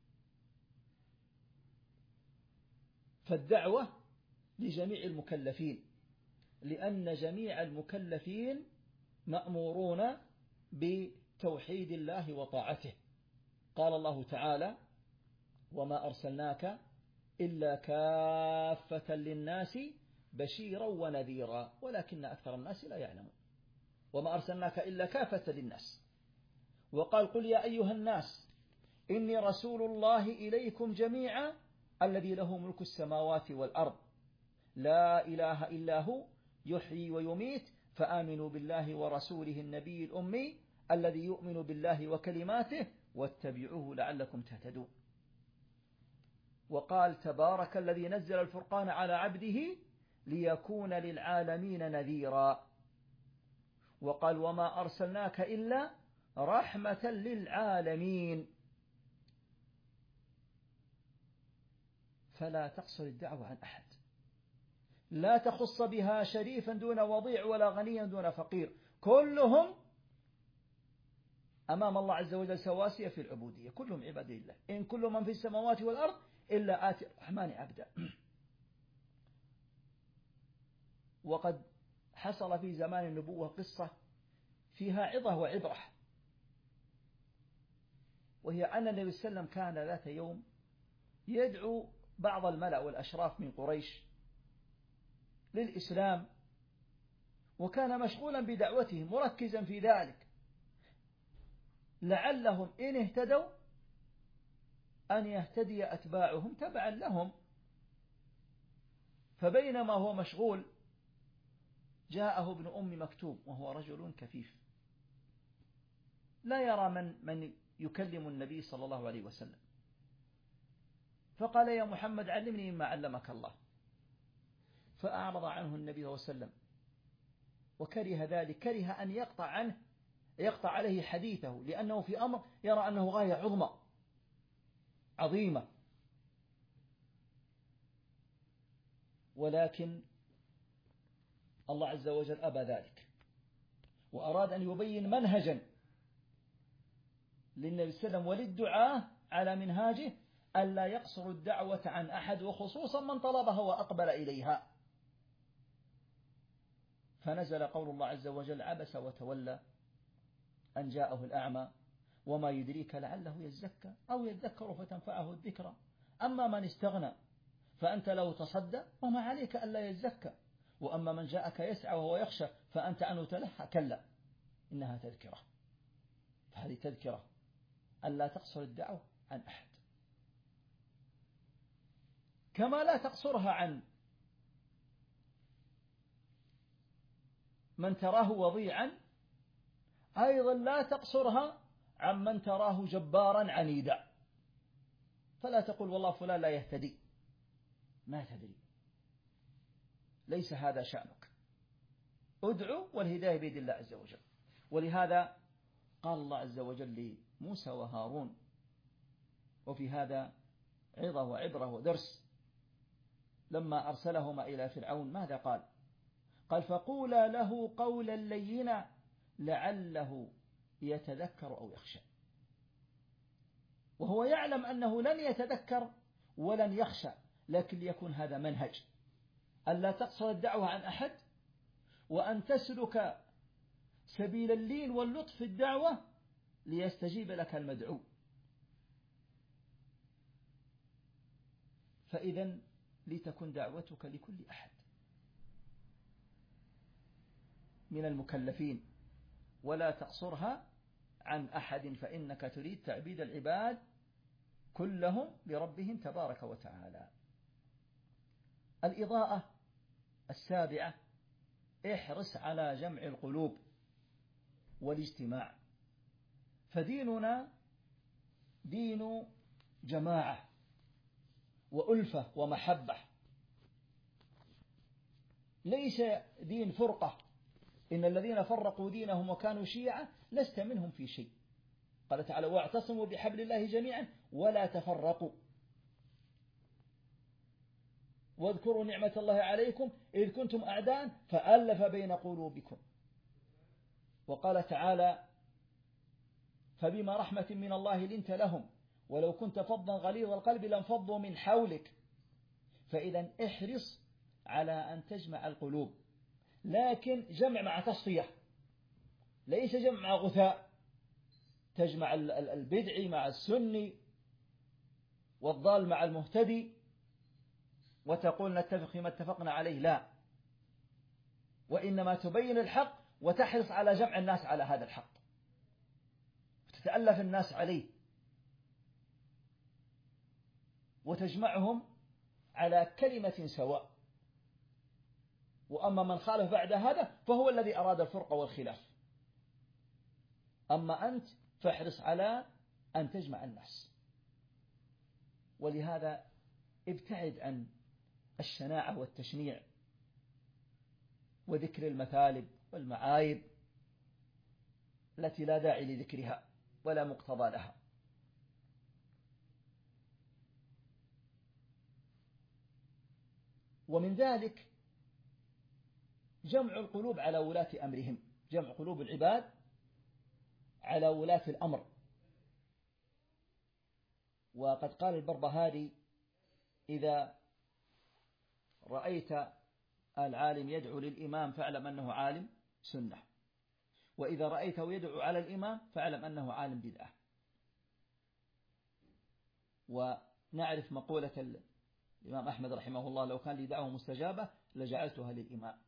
فالدعوة لجميع المكلفين، لأن جميع المكلفين مأمورون بتوحيد الله وطاعته. قال الله تعالى: وما أرسلناك إلا كافة للناس بشيرا ونذيرا ولكن أكثر الناس لا يعلمون. وما أرسلناك إلا كافة للناس. وقال: قل يا أيها الناس إني رسول الله إليكم جميعا الذي له ملك السماوات والأرض لا إله إلا هو يحيي ويميت فآمنوا بالله ورسوله النبي الأمي الذي يؤمن بالله وكلماته واتبعوه لعلكم تهتدون. وقال: تبارك الذي نزل الفرقان على عبده ليكون للعالمين نذيرا. وقال: وما أرسلناك إلا رحمة للعالمين. فلا تقصر الدعوة عن أحد، لا تخص بها شريفا دون وضيع ولا غنيا دون فقير، كلهم أمام الله عز وجل سواسية في العبودية، كلهم عباد الله. إن كل من في السماوات والأرض إلا آتي الرحمن عبدا. وقد حصل في زمان النبوة قصة فيها عظة وعبرة، وهي أن النبي صلى الله عليه وسلم كان ذات يوم يدعو بعض الملأ والأشراف من قريش للإسلام، وكان مشغولا بدعوتهم مركزا في ذلك، لعلهم إن اهتدوا أن يهتدي أتباعهم تبعا لهم. فبينما هو مشغول جاءه ابن أم مكتوم وهو رجل كفيف لا يرى من من يكلم النبي صلى الله عليه وسلم، فقال: يا محمد علمني مما علمك الله. فأعرض عنه النبي صلى الله عليه وسلم وكره ذلك، كره أن يقطع عنه يقطع عليه حديثه، لأنه في أمر يرى أنه غاية عظمى عظيمة. ولكن الله عز وجل أبى ذلك، وأراد أن يبين منهجا للنبي صلى الله عليه وسلم وللدعاة على منهاجه ألا يقصر الدعوة عن أحد، وخصوصا من طلبها وأقبل إليها. فنزل قول الله عز وجل: عبس وتولى أن جاءه الأعمى وما يدريك لعله يزكى أو يذكر فتنفعه الذكرى. أما من استغنى فأنت له تصدى وما عليك ألا يزكى، وأما من جاءك يسعى وهو يخشى فأنت عنه تلهى، كلا إنها تذكرة. فهذه تذكرة أن لا تقصر الدعوة عن أحد، كما لا تقصرها عن من تراه وضيعا، أيضا لا تقصرها عن من تراه جبارا عنيدا. فلا تقول والله فلان لا يهتدي، ما تدري، ليس هذا شأنك. ادعو والهداية بيد الله عز وجل. ولهذا قال الله عز وجل لموسى وهارون، وفي هذا عظة وعبرة ودرس، لما أرسلهما إلى فرعون ماذا قال؟ قال فقولا له قولا لينا لعله يتذكر أو يخشى. وهو يعلم أنه لن يتذكر ولن يخشى، لكن ليكون هذا منهج أن لا تقصر الدعوة عن أحد، وأن تسلك سبيل اللين واللطف في الدعوة ليستجيب لك المدعو. فإذا لتكن دعوتك لكل أحد من المكلفين، ولا تقصرها عن أحد، فإنك تريد تعبيد العباد كلهم لربهم تبارك وتعالى. الإضاءة السابعة: احرص على جمع القلوب والاجتماع، فديننا دين جماعة وألفة ومحبة، ليس دين فرقة. إن الذين فرقوا دينهم وكانوا شيعا لست منهم في شيء. قال تعالى واعتصموا بحبل الله جميعا ولا تفرقوا، واذكروا نعمة الله عليكم إذ كنتم أعداء فألف بين قلوبكم. وقال تعالى فبما رحمة من الله لنت لهم ولو كنت فظا غليظ القلب لانفضوا من حولك. فإذا احرص على أن تجمع القلوب، لكن جمع مع تصفية، ليس جمع مع غثاء، تجمع البدعي مع السني والضال مع المهتدي وتقول نتفق فيما اتفقنا عليه، لا، وإنما تبين الحق وتحرص على جمع الناس على هذا الحق وتتألف الناس عليه وتجمعهم على كلمة سواء. وأما من خالف بعد هذا فهو الذي أراد الفرقة والخلاف. أما أنت فاحرص على أن تجمع الناس. ولهذا ابتعد عن الشناعة والتشنيع وذكر المثالب والمعايب التي لا داعي لذكرها ولا مقتضى لها. ومن ذلك جمع القلوب على ولاة أمرهم، جمع قلوب العباد على ولاة الأمر. وقد قال البربهاري إذا رأيت العالم يدعو للإمام فاعلم أنه عالم سنة، وإذا رأيته يدعو على الإمام فاعلم أنه عالم بدعة. ونعرف مقولة الإمام أحمد رحمه الله لو كان لي دعوة مستجابة لجعلتها للإمام،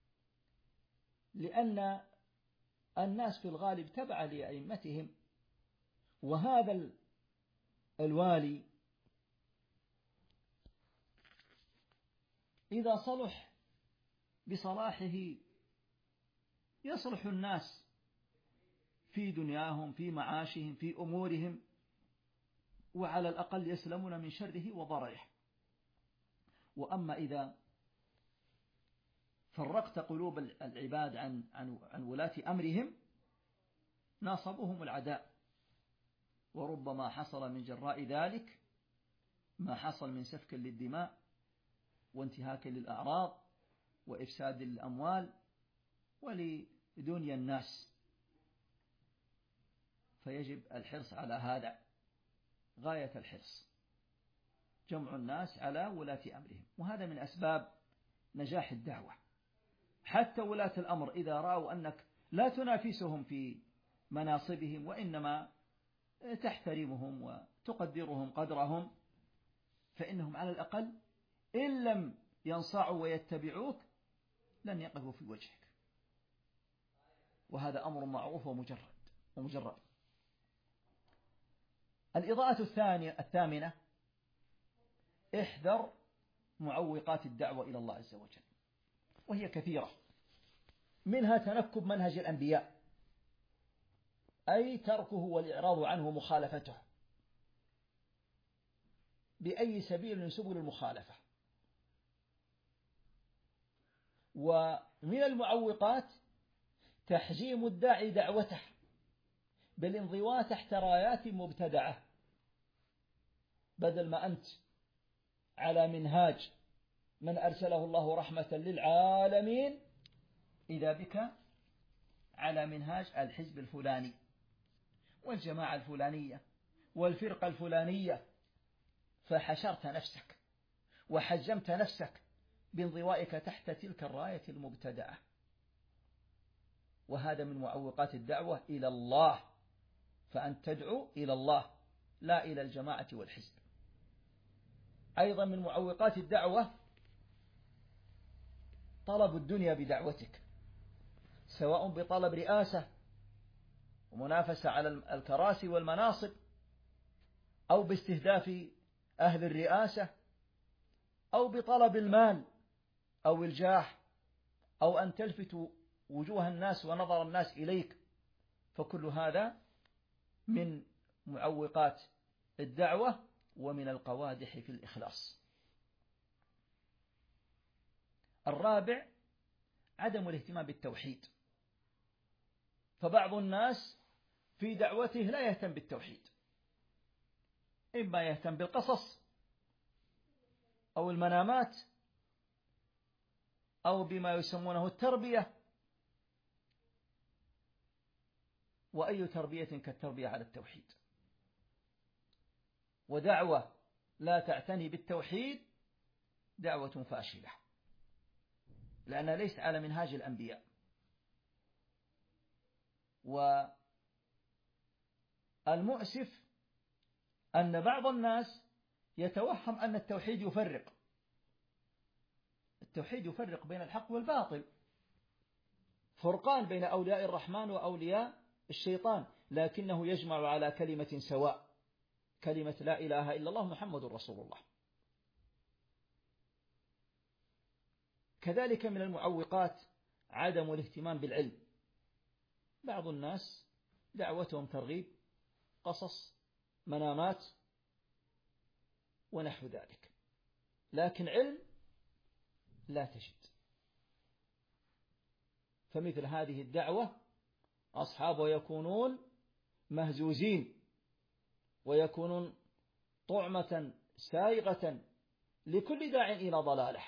لأن الناس في الغالب تبع لأئمتهم، وهذا الوالي إذا صلح بصلاحه يصلح الناس في دنياهم في معاشهم في أمورهم، وعلى الأقل يسلمون من شره وضرره. وأما إذا فرقت قلوب العباد عن عن عن ولاة أمرهم ناصبهم العداء، وربما حصل من جراء ذلك ما حصل من سفك للدماء وانتهاك للأعراض وإفساد الأموال ولدنيا الناس. فيجب الحرص على هذا غاية الحرص، جمع الناس على ولاة أمرهم. وهذا من أسباب نجاح الدعوة. حتى ولاة الأمر إذا رأوا أنك لا تنافسهم في مناصبهم وإنما تحترمهم وتقدرهم قدرهم، فإنهم على الأقل إن لم ينصاعوا ويتبعوك لن يقفوا في وجهك. وهذا أمر معروف ومجرد ومجرد. الإضاءة الثانية الثامنة: احذر معوقات الدعوة إلى الله عز وجل، وهي كثيرة، منها تنكب منهج الأنبياء، أي تركه والإعراض عنه ومخالفته بأي سبيل من سبل المخالفة. ومن المعوقات تحجيم الداعي دعوته بالانضواء تحت رايات مبتدعة، بدل ما أنت على منهاج من أرسله الله رحمة للعالمين، إذا بك على منهاج الحزب الفلاني والجماعة الفلانية والفرقة الفلانية، فحشرت نفسك وحجمت نفسك بانضوائك تحت تلك الراية المبتدعة، وهذا من معوقات الدعوة إلى الله، فأن تدعو إلى الله لا إلى الجماعة والحزب. أيضا من معوقات الدعوة طلب الدنيا بدعوتك، سواء بطلب رئاسة ومنافسة على الكراسي والمناصب، أو باستهداف أهل الرئاسة، أو بطلب المال أو الجاه، أو أن تلفت وجوه الناس ونظر الناس إليك، فكل هذا من معوقات الدعوة ومن القوادح في الإخلاص. الرابع: عدم الاهتمام بالتوحيد، فبعض الناس في دعوته لا يهتم بالتوحيد، إما يهتم بالقصص أو المنامات أو بما يسمونه التربية، وأي تربية كالتربية على التوحيد. ودعوة لا تعتني بالتوحيد دعوة فاشلة، لأنها ليست على منهاج الأنبياء. والمؤسف أن بعض الناس يتوهم أن التوحيد يفرق، التوحيد يفرق بين الحق والباطل، فرقان بين أولياء الرحمن وأولياء الشيطان، لكنه يجمع على كلمة سواء، كلمة لا إله إلا الله محمد رسول الله. كذلك من المعوقات عدم الاهتمام بالعلم، بعض الناس دعوتهم ترغيب، قصص، منامات ونحو ذلك، لكن علم لا تجد. فمثل هذه الدعوة أصحابه يكونون مهزوزين، ويكونون طعمة سائغة لكل داع إلى ضلاله.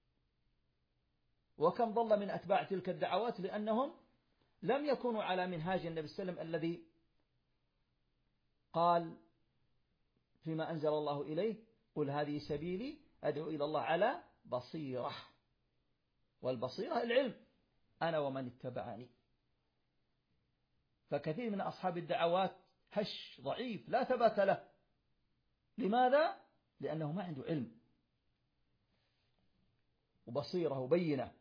وكم ضل من أتباع تلك الدعوات لأنهم لم يكونوا على منهاج النبي صلى الله عليه وسلم الذي قال فيما أنزل الله إليه: قل هذه سبيلي أدعو إلى الله على بصيرة، والبصيرة العلم، أنا ومن اتبعني. فكثير من أصحاب الدعوات هش ضعيف لا ثبات له. لماذا؟ لأنه ما عنده علم وبصيرة وبينة.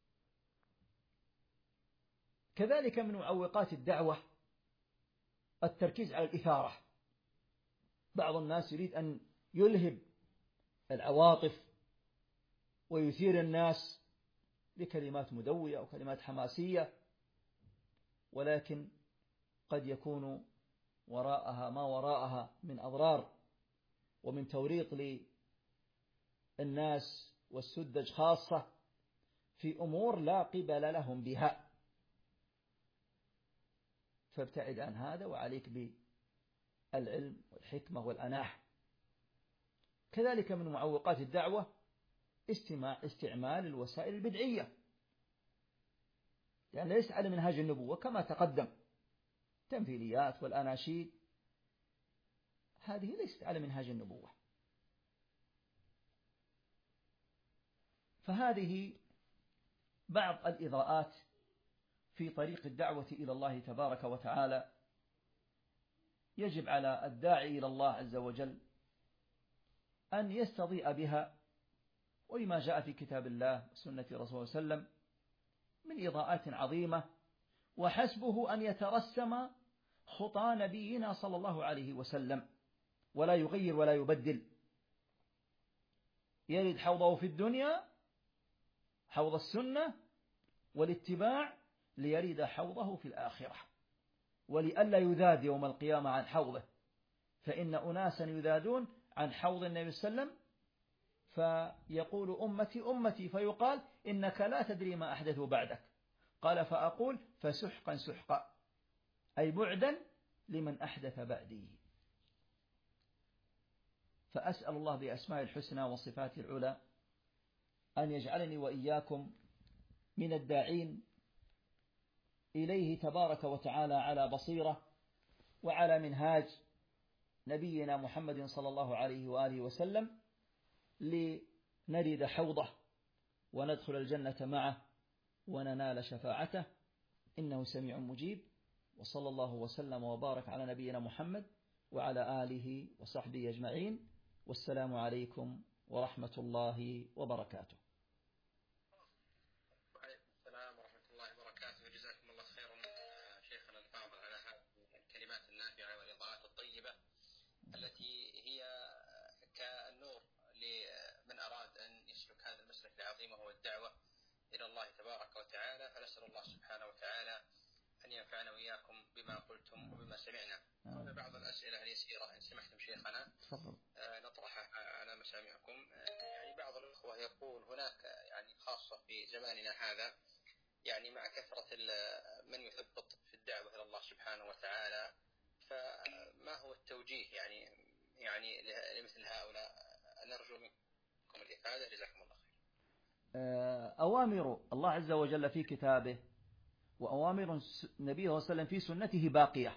كذلك من معوقات الدعوة التركيز على الإثارة، بعض الناس يريد أن يلهب العواطف ويثير الناس بكلمات مدوية أو كلمات حماسية، ولكن قد يكون وراءها ما وراءها من أضرار ومن توريط للناس والسدج خاصة في أمور لا قبل لهم بها، فابتعد عن هذا وعليك بالعلم والحكمة والأناح. كذلك من معوقات الدعوة استعمال الوسائل البدعية، يعني ليس على منهاج النبوة كما تقدم، تمثيليات والأناشيد هذه ليست على منهاج النبوة. فهذه بعض الإضاءات في طريق الدعوة إلى الله تبارك وتعالى، يجب على الداعي إلى الله عز وجل أن يستضيء بها، وما جاء في كتاب الله وسنة رسوله صلى الله عليه وسلم من إضاءات عظيمة وحسبه أن يترسم خطى نبينا صلى الله عليه وسلم ولا يغير ولا يبدل، يرد حوضه في الدنيا حوض السنة والاتباع ليرد حوضه في الآخرة، ولئلا يذاد يوم القيامة عن حوضه، فإن أناسا يذادون عن حوض النبي صلى الله عليه وسلم فيقول أمتي أمتي، فيقال إنك لا تدري ما أحدثوا بعدك، قال فأقول فسحقا سحقا، أي بعدا لمن أحدث بعدي. فأسأل الله بأسماء الحسنى وصفات العلى أن يجعلني وإياكم من الداعين إليه تبارك وتعالى على بصيرة وعلى منهاج نبينا محمد صلى الله عليه وآله وسلم، لنرد حوضه وندخل الجنة معه وننال شفاعته، إنه سميع مجيب. وصلى الله وسلم وبارك على نبينا محمد وعلى آله وصحبه أجمعين، والسلام عليكم ورحمة الله وبركاته. وعليكم السلام ورحمة الله وبركاته. جزاكم الله خيرا شيخنا الفاضل على هذه الكلمات النافعة والإضاءات الطيبة التي هي كالنور لمن أراد أن يسلك هذا المسلك العظيم وهو الدعوة إلى الله تبارك وتعالى. فنسأل الله سبحانه وتعالى أن ينفعنا وإياكم بما قلتم وبما سمعنا. هنا بعض الأسئلة اليسيرة إن سمحتم شيخنا نطرحها على مسامعكم. يعني بعض الأخوة يقول هناك يعني خاصة في زماننا هذا يعني مع كثرة من يثبط في الدعوة إلى الله سبحانه وتعالى، فما هو التوجيه يعني يعني لمثل هؤلاء؟ نرجو منكم الإفادة، جزاكم الله خير. أوامر الله عز وجل في كتابه وأوامر النبي صلى الله عليه وسلم في سنته باقية،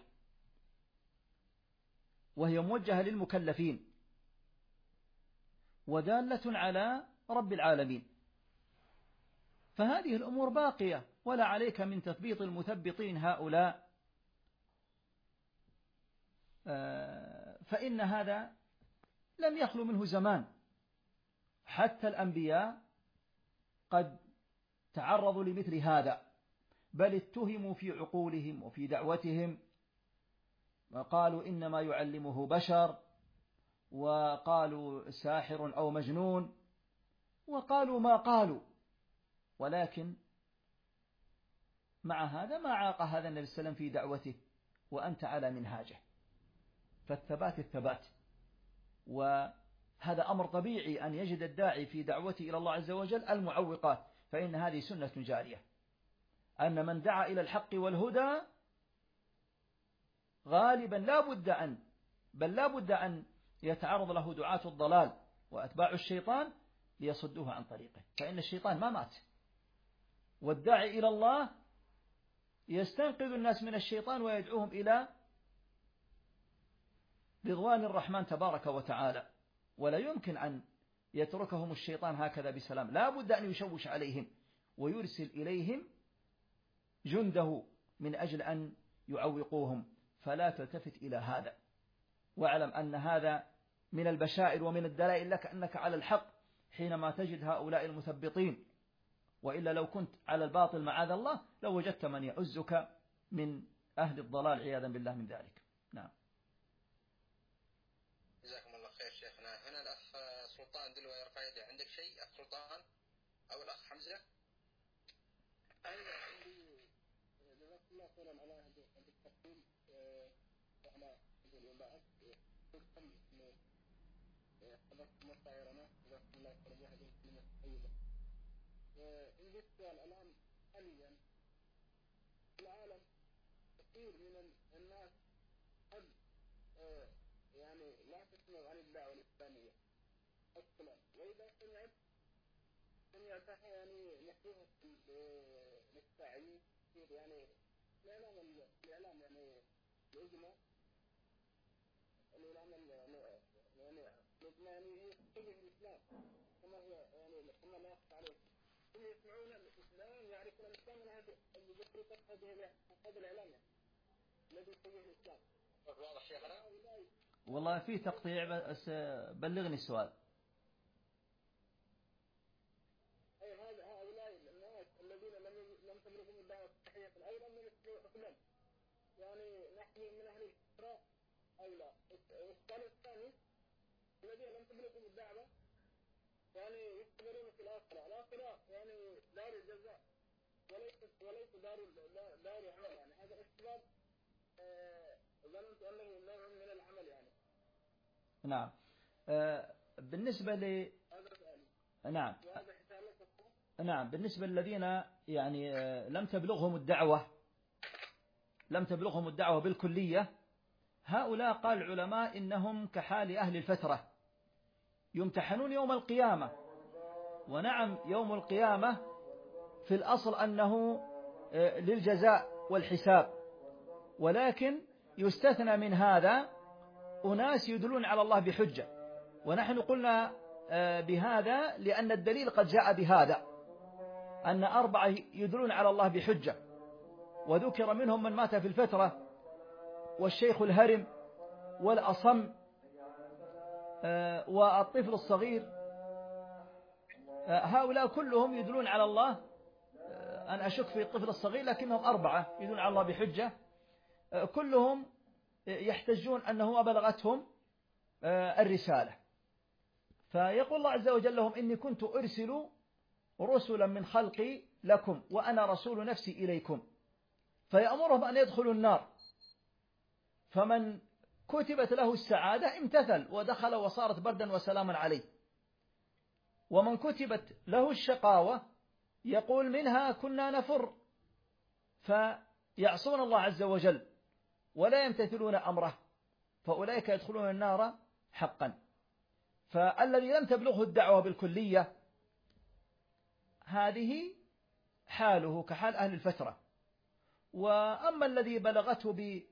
وهي موجهة للمكلفين ودالة على رب العالمين، فهذه الأمور باقية ولا عليك من تثبيط المثبطين هؤلاء، فإن هذا لم يخلو منه زمان، حتى الأنبياء قد تعرضوا لمثل هذا، بل اتهموا في عقولهم وفي دعوتهم وقالوا إنما يعلمه بشر، وقالوا ساحر أو مجنون، وقالوا ما قالوا، ولكن مع هذا ما عاق هذا النبي صلى الله عليه وسلم في دعوته وأنت على منهاجه، فالثبات الثبات. وهذا أمر طبيعي أن يجد الداعي في دعوته إلى الله عز وجل المعوقات، فإن هذه سنة جارية، أن من دعا إلى الحق والهدى غالبا لا بد أن بل لا بد أن يتعرض له دعاة الضلال وأتباع الشيطان ليصدوه عن طريقه، فإن الشيطان ما مات، والداعي إلى الله يستنقذ الناس من الشيطان ويدعوهم إلى رضوان الرحمن تبارك وتعالى، ولا يمكن أن يتركهم الشيطان هكذا بسلام، لا بد أن يشوش عليهم ويرسل إليهم جنده من أجل أن يعوقوهم، فلا تلتفت إلى هذا، واعلم أن هذا من البشائر ومن الدلائل لك أنك على الحق حينما تجد هؤلاء المثبطين، وإلا لو كنت على الباطل معاذ الله لو وجدت من يعزك من أهل الضلال عياذا بالله من ذلك. نعم. جزاكم الله خير شيخنا. هنا الأخ سلطان دلوى يرفع يده. عندك شيء أخ سلطان أو الأخ حمزة؟ أيوة عندي. جزاك الله خيرا على هذا التقديم وعلى هذه الإضاءات. كم حضرت مشاعرنا جزاكم الله خيرا بهذه الكلمة الطيبة. عندي سؤال الآن حاليا في العالم كثير من الناس قد يعني لا تسمع عن الدعوة الإسلامية أصلا، وإذا سمعت سمعتها يعني نحوها للتعيين يعني الإعلام الإعلام يعني الأزمة الإعلام يعني يعني الأزمة يعني هي تشبه الإسلام كما هو يعني كما ما يخفى عليه، هم يسمعون الإسلام يعرفون الإسلام من هذه بطريقة هذه هذا الإعلام يعني الذي يشبه الإسلام. واضح شيخنا؟ والله في تقطيع بس بلغني السؤال. أي هذا هؤلاء الناس الذين لم لم تبلغهم الدعوة الصحيحة أيضا من الذين لم تبلغهم الدعوة يعني يختبرون في الآخرة. الآخرة يعني دار الجزاء وليس وليس دار دار عمل، يعني هذا الاختبار ظننت أنه نوع من العمل يعني. نعم. آه بالنسبة ل نعم نعم بالنسبة للذين يعني آه لم تبلغهم الدعوة لم تبلغهم الدعوة بالكلية، هؤلاء قال العلماء إنهم كحال أهل الفترة يمتحنون يوم القيامة. ونعم يوم القيامة في الأصل أنه للجزاء والحساب، ولكن يستثنى من هذا أناس يدلون على الله بحجة، ونحن قلنا بهذا لأن الدليل قد جاء بهذا، أن أربعة يدلون على الله بحجة، وذكر منهم من مات في الفترة والشيخ الهرم والأصم والطفل الصغير. هؤلاء كلهم يدلون على الله. أنا أشك في الطفل الصغير لكنهم أربعة يدلون على الله بحجة، كلهم يحتجون أنه بلغتهم الرسالة. فيقول الله عز وجل لهم إني كنت أرسل رسلا من خلقي لكم وأنا رسول نفسي إليكم، فيأمرهم أن يدخلوا النار، فمن كتبت له السعادة امتثل ودخل وصارت بردا وسلاما عليه، ومن كتبت له الشقاوة يقول منها كنا نفر، فيعصون الله عز وجل ولا يمتثلون أمره، فأولئك يدخلون النار حقا. فالذي لم تبلغه الدعوة بالكلية هذه حاله كحال أهل الفترة. وأما الذي بلغته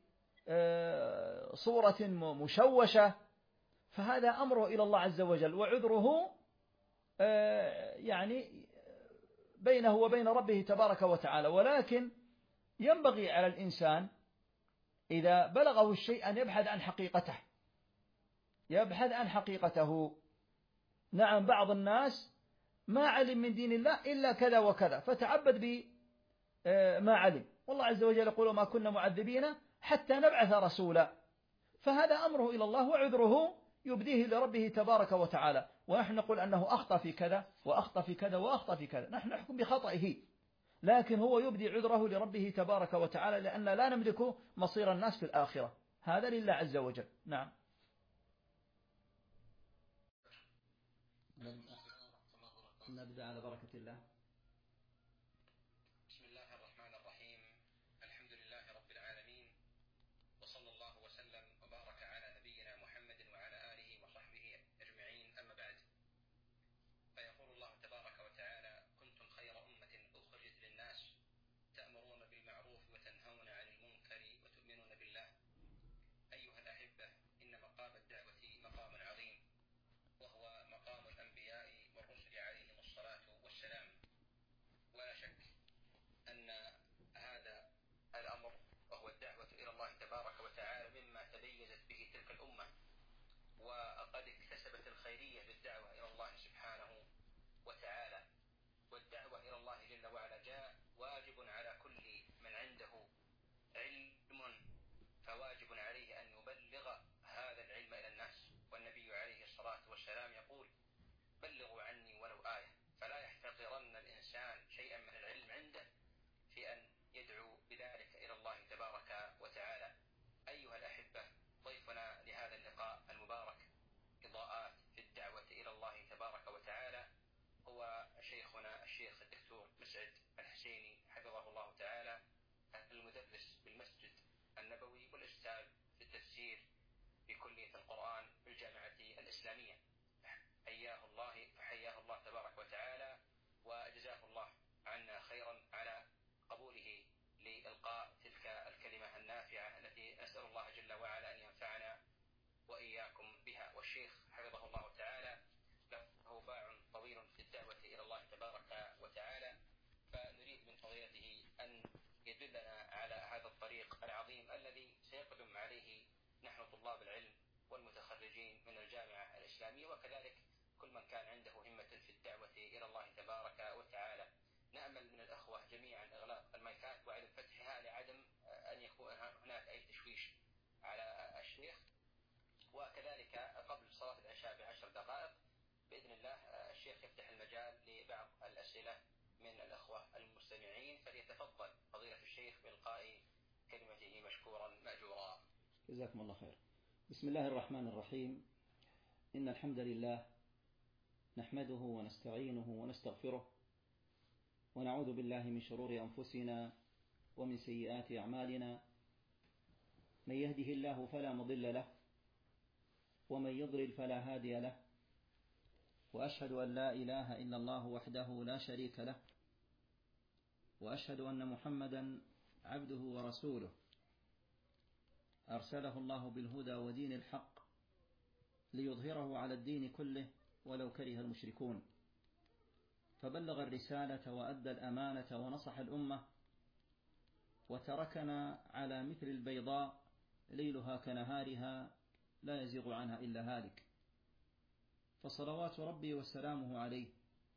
بصورة مشوشة فهذا أمره إلى الله عز وجل، وعذره يعني بينه وبين ربه تبارك وتعالى. ولكن ينبغي على الإنسان إذا بلغه الشيء أن يبحث عن حقيقته يبحث عن حقيقته. نعم بعض الناس ما علم من دين الله إلا كذا وكذا فتعبد بما علم، والله عز وجل يقول ما كنا معذبين حتى نبعث رسولا، فهذا أمره إلى الله وعذره يبديه لربه تبارك وتعالى. ونحن نقول أنه أخطأ في كذا وأخطأ في كذا وأخطأ في كذا، نحن نحكم بخطئه، لكن هو يبدي عذره لربه تبارك وتعالى، لأن لا نملك مصير الناس في الآخرة، هذا لله عز وجل. نعم. نبدأ على بركة الله. بسم الله الرحمن الرحيم، الحمد لله رب العالمين، وصلى الله وسلم وبارك على نبينا محمد وعلى آله وصحبه أجمعين، أما بعد. فيقول الله تبارك وتعالى: كنتم خير أمة أخرجت للناس تأمرون بالمعروف وتنهون عن المنكر وتؤمنون بالله. أيها الأحبة، إن مقام الدعوة مقام عظيم، وهو مقام الأنبياء والرسل عليهم الصلاة والسلام. ولا شك أن هذا الأمر وهو الدعوة إلى الله تبارك وتعالى مما تميزت به تلك الأمة، وقد اكتسبت الخيرية بالدعوة إلى الله سبحانه وتعالى. والدعوة إلى الله جل وعلا جاء واجب على كل من عنده علم، فواجب عليه أن يبلغ هذا العلم إلى الناس. والنبي عليه الصلاة والسلام يقول: بلغوا عني ولو آية. فلا يحتقرن الإنسان شيئا من العلم عنده في أن يدعو بذلك إلى الله تبارك وتعالى. أيها الأحبة، ضيفنا لهذا اللقاء المبارك إضاءات في الدعوة إلى الله تبارك وتعالى هو شيخنا الشيخ الدكتور مسعد الحسيني حفظه الله تعالى، المدرس بالمسجد النبوي والأستاذ في التفسير بكلية القرآن بالجامعة الإسلامية. حياه الله فحياه الله تبارك وتعالى، وجزاه الله عنا خيرا على قبوله لإلقاء تلك الكلمة النافعة التي نسأل الله جل وعلا أن ينفعنا وإياكم بها. والشيخ حفظه الله تعالى له باع طويل في الدعوة إلى الله تبارك وتعالى، فنريد من فضيلته أن يدلنا على هذا الطريق العظيم الذي سيقدم عليه نحن طلاب العلم والمتخرجين من الجامعة الإسلامية، وكذلك كل من كان عنده همة في الدعوة إلى الله تبارك وتعالى. نأمل من الأخوة جميعا إغلاق المايكات وعدم فتحها لعدم أن يكون هناك أي تشويش على الشيخ. وكذلك قبل صلاة العشاء فليتفضل فضيلة الشيخ بإلقاء كلمته مشكورا مأجورا. جزاكم الله خير. بسم الله الرحمن الرحيم. إن الحمد لله نحمده ونستعينه ونستغفره ونعوذ بالله من شرور أنفسنا ومن سيئات أعمالنا، من يهده الله فلا مضل له ومن يضلل فلا هادي له، وأشهد أن لا إله إلا الله وحده لا شريك له، وأشهد أن محمدا عبده ورسوله أرسله الله بالهدى ودين الحق ليظهره على الدين كله ولو كره المشركون، فبلغ الرسالة وأدى الأمانة ونصح الأمة وتركنا على مثل البيضاء ليلها كنهارها لا يزيغ عنها إلا هالك، فصلوات ربي وسلامه عليه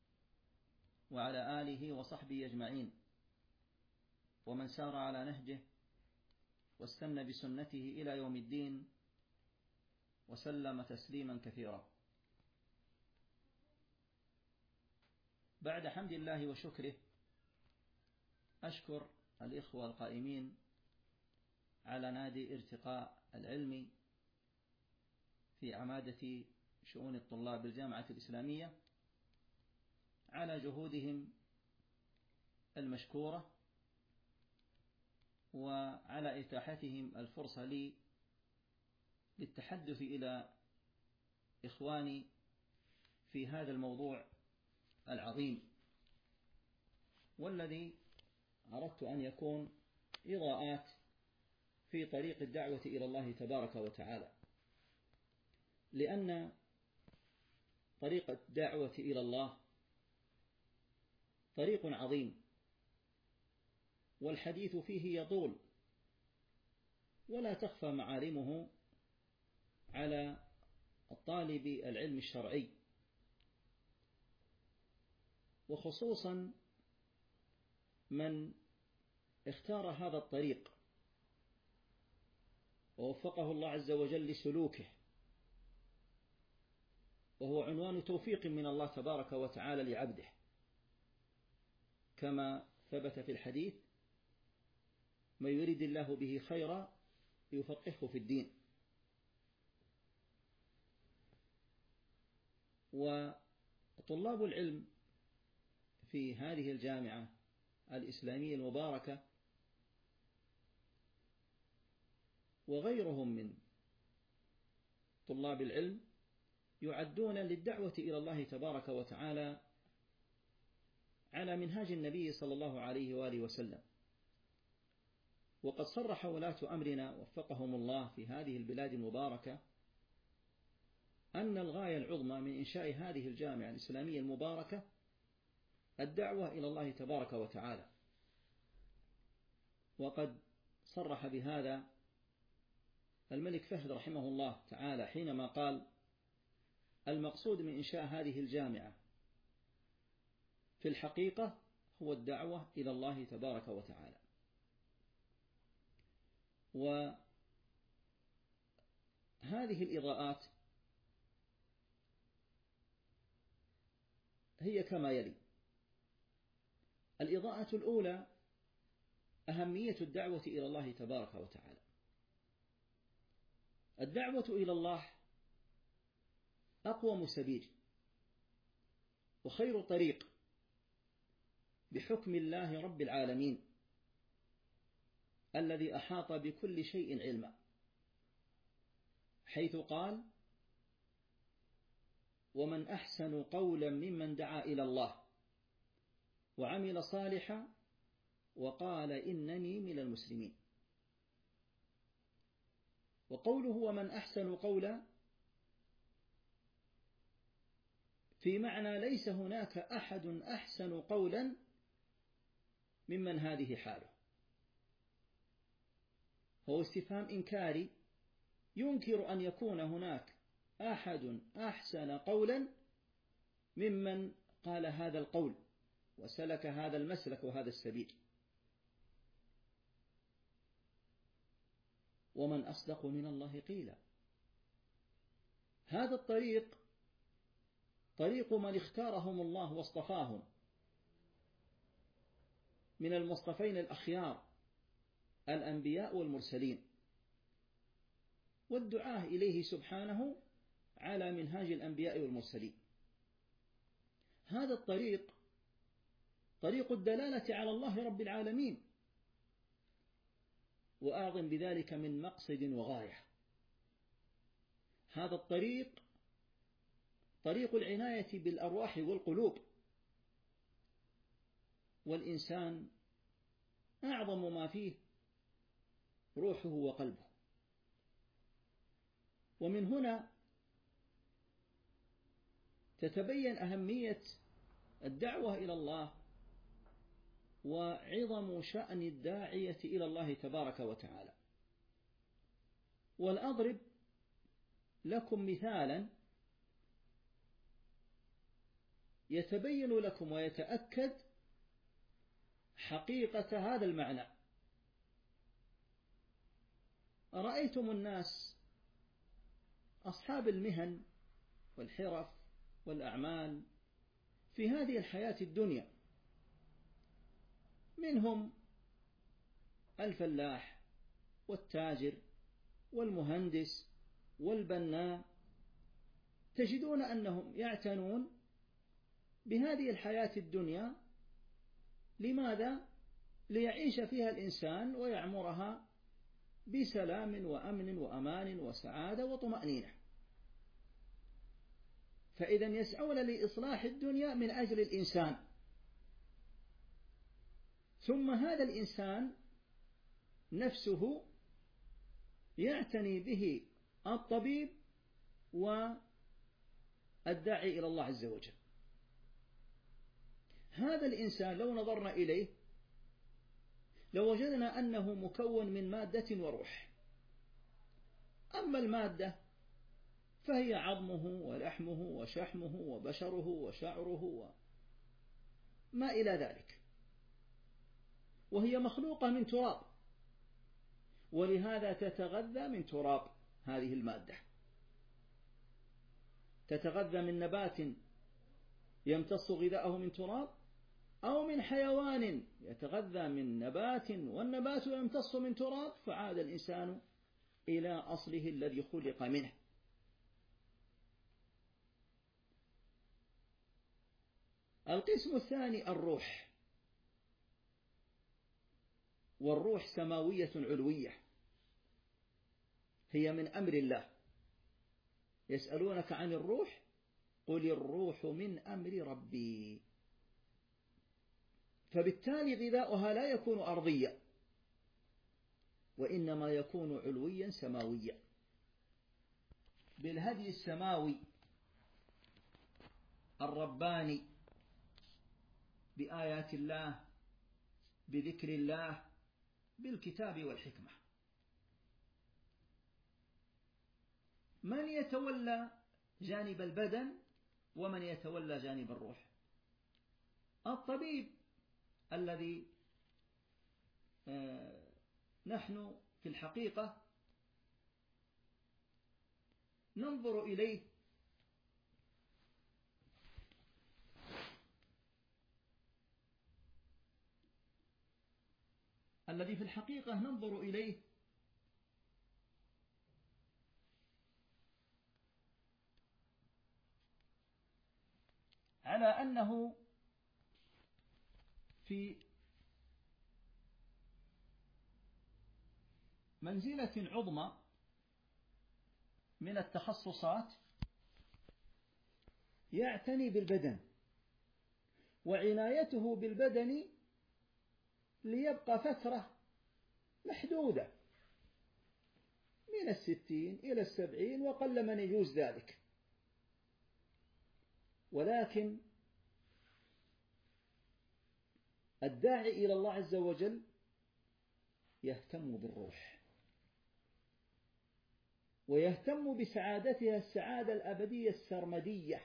وعلى آله وصحبه أجمعين ومن سار على نهجه واستنى بسنته إلى يوم الدين وسلم تسليما كثيرا. بعد حمد الله وشكره أشكر الإخوة القائمين على نادي ارتقاء العلمي في عمادة شؤون الطلاب بالجامعة الإسلامية على جهودهم المشكورة وعلى إتاحتهم الفرصة لي للتحدث إلى إخواني في هذا الموضوع العظيم، والذي أردت أن يكون إضاءات في طريق الدعوة إلى الله تبارك وتعالى، لأن طريق الدعوة إلى الله طريق عظيم والحديث فيه يطول ولا تخفى معالمه على الطالب العلم الشرعي، وخصوصا من اختار هذا الطريق ووفقه الله عز وجل لسلوكه، وهو عنوان توفيق من الله تبارك وتعالى لعبده، كما ثبت في الحديث: من يريد الله به خيرا يفقهه في الدين. وطلاب العلم في هذه الجامعة الإسلامية المباركة وغيرهم من طلاب العلم يعدون للدعوة إلى الله تبارك وتعالى على منهاج النبي صلى الله عليه وآله وسلم، وقد صرح ولاة أمرنا وفقهم الله في هذه البلاد المباركة أن الغاية العظمى من إنشاء هذه الجامعة الإسلامية المباركة الدعوة إلى الله تبارك وتعالى، وقد صرح بهذا الملك فهد رحمه الله تعالى حينما قال: المقصود من إنشاء هذه الجامعة في الحقيقة هو الدعوة إلى الله تبارك وتعالى. وهذه الإضاءات هي كما يلي: الإضاءة الأولى أهمية الدعوة إلى الله تبارك وتعالى. الدعوة إلى الله أقوم سبيل وخير طريق بحكم الله رب العالمين الذي أحاط بكل شيء علما، حيث قال: ومن أحسن قولا ممن دعا إلى الله وعمل صالحا وقال إنني من المسلمين. وقوله ومن أحسن قولا في معنى ليس هناك أحد أحسن قولا ممن هذه حاله، هو استفهام إنكاري ينكر أن يكون هناك أحد أحسن قولا ممن قال هذا القول وسلك هذا المسلك وهذا السبيل. ومن أصدق من الله قيلا. هذا الطريق طريق من اختارهم الله واصطفاهم من المصطفين الأخيار الأنبياء والمرسلين، والدعاة إليه سبحانه على منهاج الأنبياء والمرسلين. هذا الطريق طريق الدلالة على الله رب العالمين، وأعظم بذلك من مقصد وغاية. هذا الطريق طريق العناية بالأرواح والقلوب، والإنسان أعظم ما فيه روحه وقلبه. ومن هنا تتبين أهمية الدعوة إلى الله وعظم شأن الداعية إلى الله تبارك وتعالى. ولأضرب لكم مثالا يتبين لكم ويتأكد حقيقة هذا المعنى. أرأيتم الناس أصحاب المهن والحرف والأعمال في هذه الحياة الدنيا، منهم الفلاح والتاجر والمهندس والبناء، تجدون أنهم يعتنون بهذه الحياة الدنيا. لماذا؟ ليعيش فيها الإنسان ويعمرها بسلام وأمن وأمان وسعادة وطمأنينة. فإذا يسعون لإصلاح الدنيا من أجل الإنسان. ثم هذا الإنسان نفسه يعتني به الطبيب والداعي إلى الله عز وجل. هذا الإنسان لو نظرنا إليه لوجدنا أنه مكون من مادة وروح. أما المادة فهي عظمه ولحمه وشحمه وبشره وشعره وما إلى ذلك، وهي مخلوقة من تراب، ولهذا تتغذى من تراب. هذه المادة تتغذى من نبات يمتص غذاءه من تراب، أو من حيوان يتغذى من نبات والنبات يمتص من تراب، فعاد الإنسان إلى أصله الذي خلق منه. القسم الثاني الروح، والروح سماوية علوية، هي من أمر الله. يسألونك عن الروح قل الروح من أمر ربي. فبالتالي غذاؤها لا يكون أرضيا، وإنما يكون علويا سماويا بالهدي السماوي الرباني، بآيات الله، بذكر الله، بالكتاب والحكمة. من يتولى جانب البدن ومن يتولى جانب الروح؟ الطبيب الذي نحن في الحقيقة ننظر إليه الذي في الحقيقة ننظر إليه على أنه في منزلة عظمى من التخصصات، يعتني بالبدن، وعنايته بالبدن ليبقى فترة محدودة من الستين إلى السبعين، وقل من يجوز ذلك. ولكن الداعي إلى الله عز وجل يهتم بالروح، ويهتم بسعادتها السعادة الأبدية السرمدية،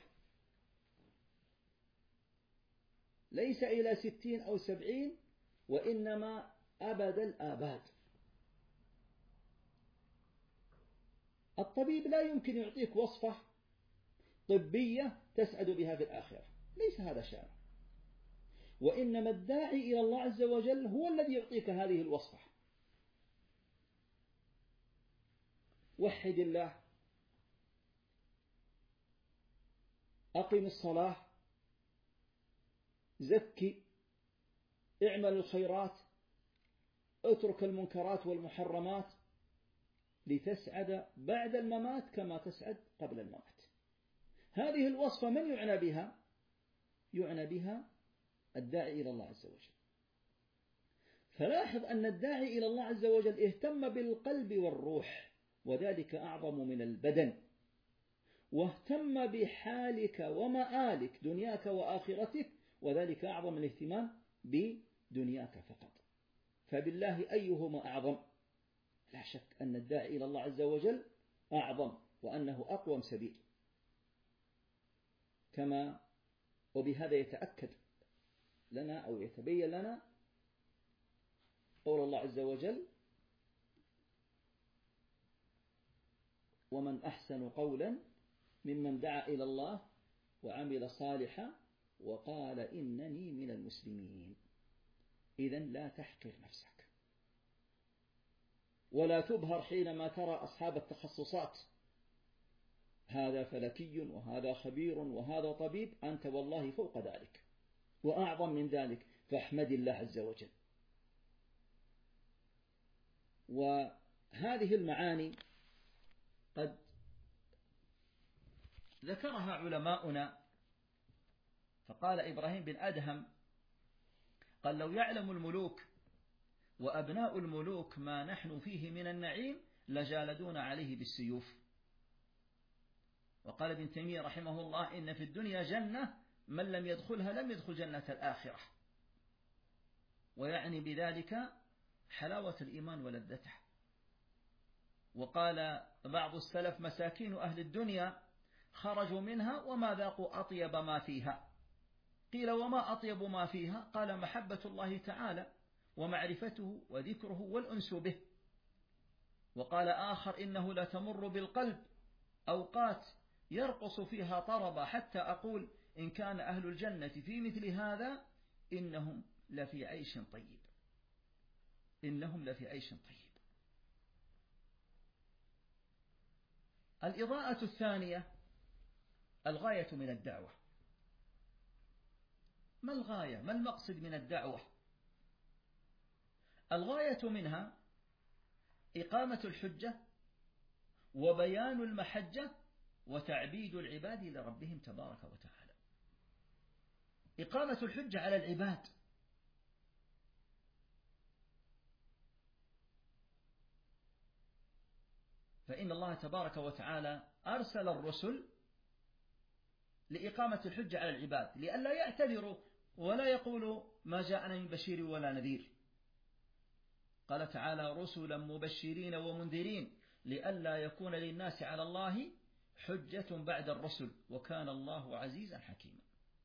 ليس إلى ستين أو سبعين، وإنما أبد الآباد. الطبيب لا يمكن يعطيك وصفة طبية تسعد بها في الآخرة، ليس هذا شأنه. وإنما الداعي إلى الله عز وجل هو الذي يعطيك هذه الوصفة. وحد الله، أقم الصلاة، زكي، اعمل الخيرات، اترك المنكرات والمحرمات، لتسعد بعد الممات كما تسعد قبل الممات. هذه الوصفة من يعنى بها؟ يعنى بها الداعي إلى الله عز وجل. فلاحظ أن الداعي إلى الله عز وجل اهتم بالقلب والروح، وذلك أعظم من البدن، واهتم بحالك ومآلك دنياك وآخرتك، وذلك أعظم من الاهتمام بدنياك فقط. فبالله أيهما أعظم؟ لا شك أن الداعي إلى الله عز وجل أعظم، وأنه أقوم سبيل. كما وبهذا يتأكد لنا أو يتبين لنا قول الله عز وجل: ومن أحسن قولا ممن دعا إلى الله وعمل صالحا وقال إنني من المسلمين. إذن لا تحقر نفسك، ولا تبهر حينما ترى أصحاب التخصصات، هذا فلكي وهذا خبير وهذا طبيب، أنت والله فوق ذلك وأعظم من ذلك، فاحمد الله عز وجل. وهذه المعاني قد ذكرها علماؤنا، فقال إبراهيم بن أدهم قال: لو يعلم الملوك وأبناء الملوك ما نحن فيه من النعيم لجالدون عليه بالسيوف. وقال ابن تيمية رحمه الله: إن في الدنيا جنة من لم يدخلها لم يدخل جنة الآخرة، ويعني بذلك حلاوة الإيمان ولذته. وقال بعض السلف: مساكين أهل الدنيا خرجوا منها وما ذاقوا أطيب ما فيها. قيل: وما أطيب ما فيها؟ قال: محبة الله تعالى ومعرفته وذكره والأنس به. وقال آخر: إنه لا تمر بالقلب أوقات يرقص فيها طربا حتى أقول إن كان أهل الجنة في مثل هذا إنهم لفي عيش طيب، إنهم لفي عيش طيب. الإضاءة الثانية الغاية من الدعوة. ما الغاية؟ ما المقصد من الدعوة؟ الغاية منها إقامة الحجة وبيان المحجة وتعبيد العباد لربهم تبارك وتعالى. إقامة الحجة على العباد، فإن الله تبارك وتعالى أرسل الرسل لإقامة الحجة على العباد، لئلا يعتذروا ولا يقولوا ما جاءنا من بشير ولا نذير. قال تعالى: رسلا مبشرين ومنذرين لئلا يكون للناس على الله حجة بعد الرسل وكان الله عزيزا حكيما.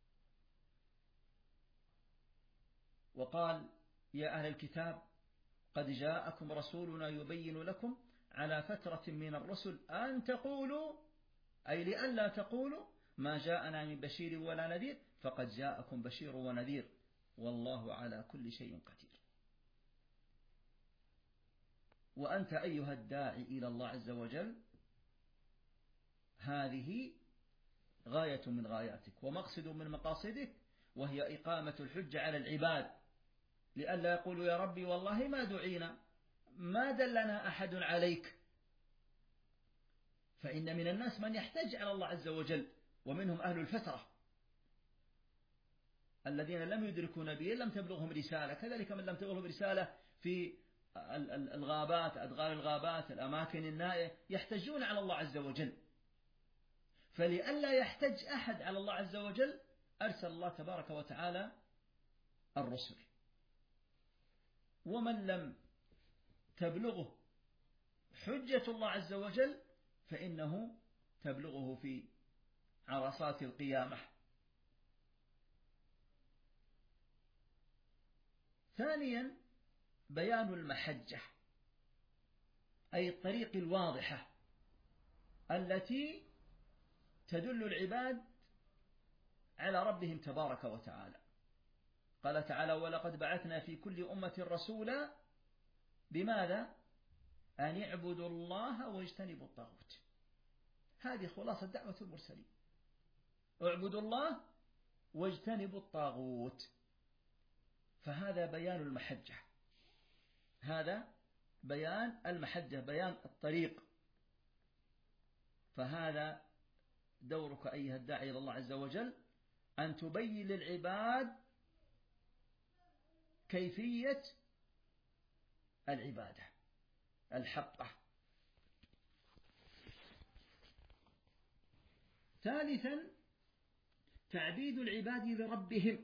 وقال: يا أهل الكتاب قد جاءكم رسولنا يبين لكم على فترة من الرسل أن تقولوا، أي لئلا تقولوا ما جاءنا من بشير ولا نذير، فقد جاءكم بشير ونذير والله على كل شيء قدير. وأنت أيها الداعي إلى الله عز وجل هذه غاية من غاياتك ومقصد من مقاصدك، وهي إقامة الحجة على العباد، لئلا يقولوا يا ربي والله ما دعينا، ما دلنا أحد عليك. فإن من الناس من يحتج على الله عز وجل، ومنهم أهل الفترة الذين لم يدركوا نبيا لم تبلغهم رسالة، كذلك من لم تبلغهم رسالة في الغابات، أدغال الغابات، الأماكن النائية، يحتجون على الله عز وجل. فلئلا يحتج أحد على الله عز وجل أرسل الله تبارك وتعالى الرسل. ومن لم تبلغه حجة الله عز وجل فإنه تبلغه في عرصات القيامة. ثانيا بيان المحجة، أي الطريق الواضحة التي تدل العباد على ربهم تبارك وتعالى. قال تعالى ولقد بعثنا في كل أمة رسولا بماذا؟ أن يعبدوا الله واجتنبوا الطاغوت. هذه خلاصة دعوة المرسلين، اعبدوا الله واجتنبوا الطاغوت. فهذا بيان المحجة، هذا بيان المحجة، بيان الطريق. فهذا دورك أيها الداعي إلى الله عز وجل، أن تبين للعباد كيفية العبادة الحقة. ثالثا تعبيد العباد لربهم.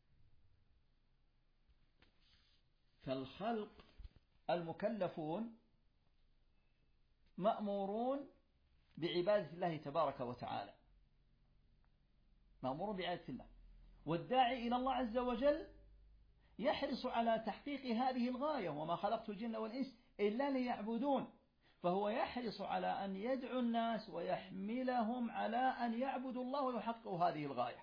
فالخلق المكلفون مأمورون بعبادة الله تبارك وتعالى، مأمورون بعبادة الله، والداعي إلى الله عز وجل يحرص على تحقيق هذه الغاية، وما خلقت الجن والإنس إلا ليعبدون. فهو يحرص على أن يدعو الناس ويحملهم على أن يعبدوا الله ويحققوا هذه الغاية.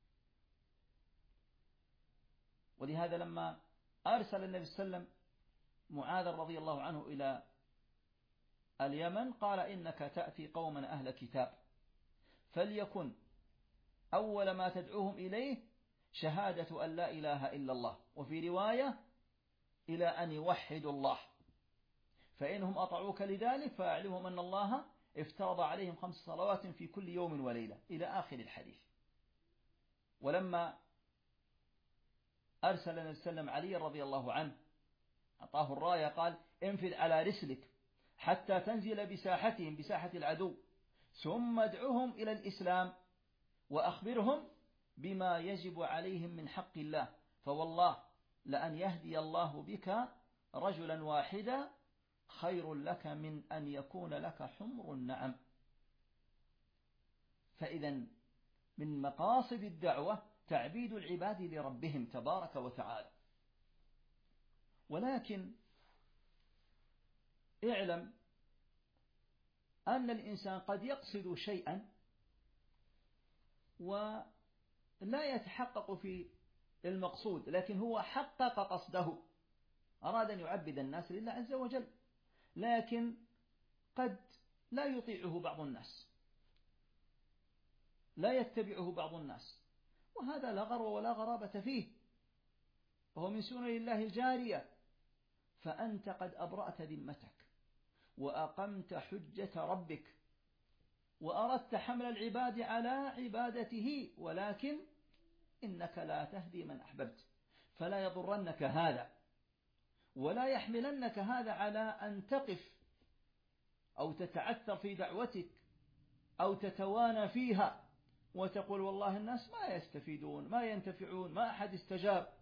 ولهذا لما أرسل النبي صلى الله عليه وسلم معاذ رضي الله عنه إلى اليمن قال إنك تأتي قوما أهل كتاب فليكن أول ما تدعوهم إليه شهادة أن لا إله إلا الله، وفي رواية إلى أن يوحدوا الله، فإنهم أطعوك لذلك فأعلمهم أن الله افترض عليهم خمس صلوات في كل يوم وليلة إلى آخر الحديث. ولما أرسل النبي صلى الله عليه وسلم علي رضي الله عنه أعطاه الراية قال انفذ على رسلك حتى تنزل بساحتهم بساحة العدو، ثم ادعوهم إلى الإسلام وأخبرهم بما يجب عليهم من حق الله، فوالله لأن يهدي الله بك رجلا واحدا خير لك من أن يكون لك حمر النعم. فإذا من مقاصد الدعوة تعبيد العباد لربهم تبارك وتعالى. ولكن اعلم أن الإنسان قد يقصد شيئا ولا يتحقق في المقصود، لكن هو حقق قصده، أراد أن يعبد الناس لله عز وجل، لكن قد لا يطيعه بعض الناس، لا يتبعه بعض الناس، وهذا لا غرو ولا غرابة فيه، وهو من سنن الله الجارية. فأنت قد أبرأت ذمتك وأقمت حجة ربك وأردت حمل العباد على عبادته، ولكن إنك لا تهدي من أحببت، فلا يضرنك هذا ولا يحملنك هذا على أن تقف أو تتعثر في دعوتك أو تتوانى فيها وتقول والله الناس ما يستفيدون ما ينتفعون ما أحد استجاب.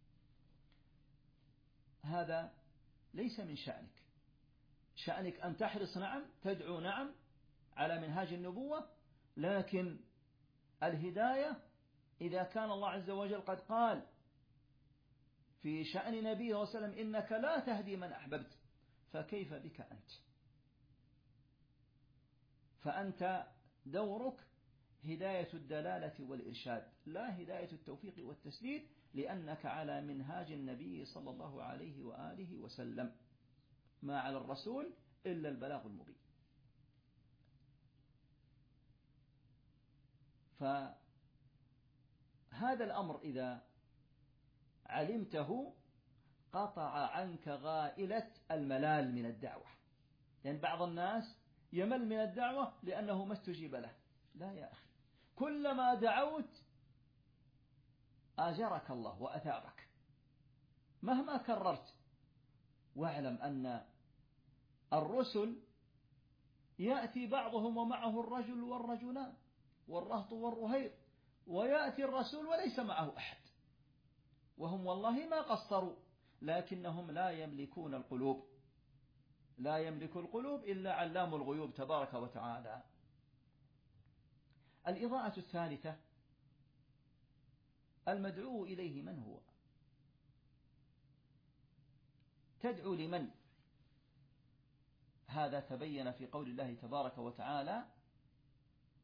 هذا ليس من شأنك. شأنك أن تحرص نعم، تدعو نعم على منهاج النبوة، لكن الهداية إذا كان الله عز وجل قد قال في شأن نبيه وسلم إنك لا تهدي من أحببت، فكيف بك أنت؟ فأنت دورك هداية الدلالة والإرشاد، لا هداية التوفيق والتسديد، لأنك على منهاج النبي صلى الله عليه وآله وسلم، ما على الرسول إلا البلاغ المبين. فهذا الأمر إذا علمته قطع عنك غائلة الملال من الدعوة، لأن يعني بعض الناس يمل من الدعوة لأنه ما استجيب له. لا يا أخي، كلما دعوت آجرك الله وأثابك مهما كررت. واعلم أن الرسل يأتي بعضهم ومعه الرجل والرجلان والرهط والرهيط، ويأتي الرسول وليس معه أحد، وهم والله ما قصروا، لكنهم لا يملكون القلوب، لا يملك القلوب إلا علام الغيوب تبارك وتعالى. الإضاءة الثالثة المدعو إليه من هو؟ تدعو لمن؟ هذا تبين في قول الله تبارك وتعالى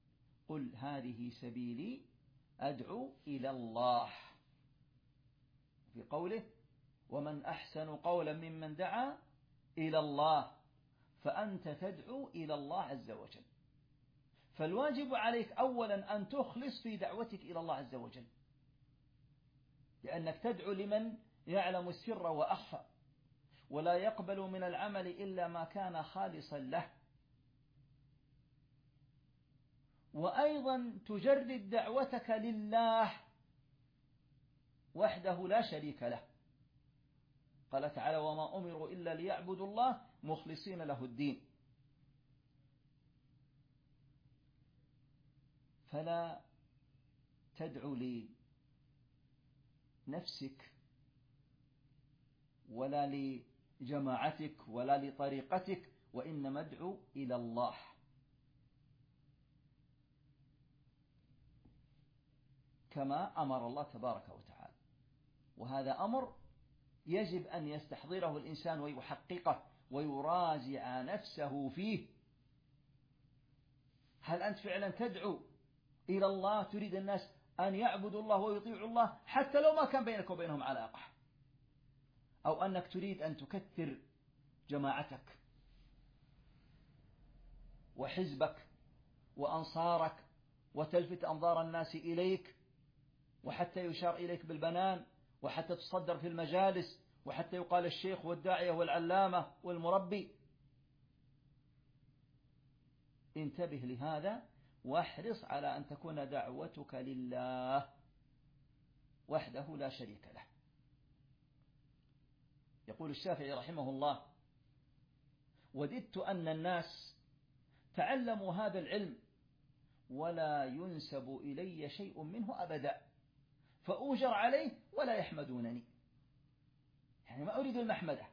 قل هذه سبيلي أدعو إلى الله. في قوله ومن أحسن قولا ممن دعا إلى الله، فأنت تدعو إلى الله عز وجل. فالواجب عليك أولا أن تخلص في دعوتك إلى الله عز وجل، لأنك تدعو لمن يعلم السر وأخفى، ولا يقبل من العمل إلا ما كان خالصا له. وأيضا تجرد دعوتك لله وحده لا شريك له. قال تعالى وما أمروا إلا ليعبدوا الله مخلصين له الدين. فلا تدعو لنفسك ولا لجماعتك ولا لطريقتك، وإنما ادعو إلى الله. كما أمر الله تبارك وتعالى. وهذا أمر يجب أن يستحضره الإنسان ويحققه ويراجع نفسه فيه. هل أنت فعلا تدعو إلى الله، تريد الناس أن يعبدوا الله ويطيعوا الله حتى لو ما كان بينك وبينهم علاقة، أو أنك تريد أن تكثر جماعتك وحزبك وأنصارك وتلفت أنظار الناس إليك، وحتى يشار إليك بالبنان، وحتى تصدر في المجالس، وحتى يقال الشيخ والداعية والعلامة والمربي. انتبه لهذا واحرص على أن تكون دعوتك لله وحده لا شريك له. يقول الشافعي رحمه الله وددت أن الناس تعلموا هذا العلم ولا ينسب إلي شيء منه أبدا، فأوجر عليه ولا يحمدونني. يعني ما أريد المحمدة،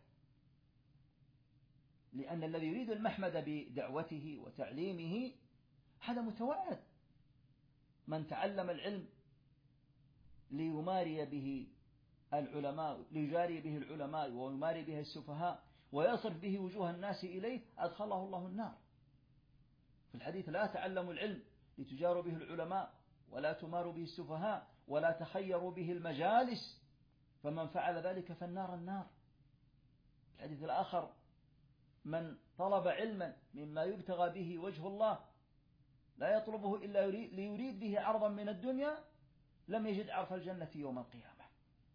لأن الذي يريد المحمدة بدعوته وتعليمه هذا متوعد. من تعلم العلم ليماري به العلماء ليجاري به العلماء ويماري به السفهاء ويصرف به وجوه الناس إليه أدخله الله النار. في الحديث لا تعلموا العلم لتجاروا به العلماء ولا تماروا به السفهاء ولا تخيروا به المجالس، فمن فعل ذلك فالنار النار. الحديث الآخر من طلب علما مما يبتغى به وجه الله لا يطلبه إلا ليريد به عرضا من الدنيا لم يجد عرف الجنة يوم القيامة.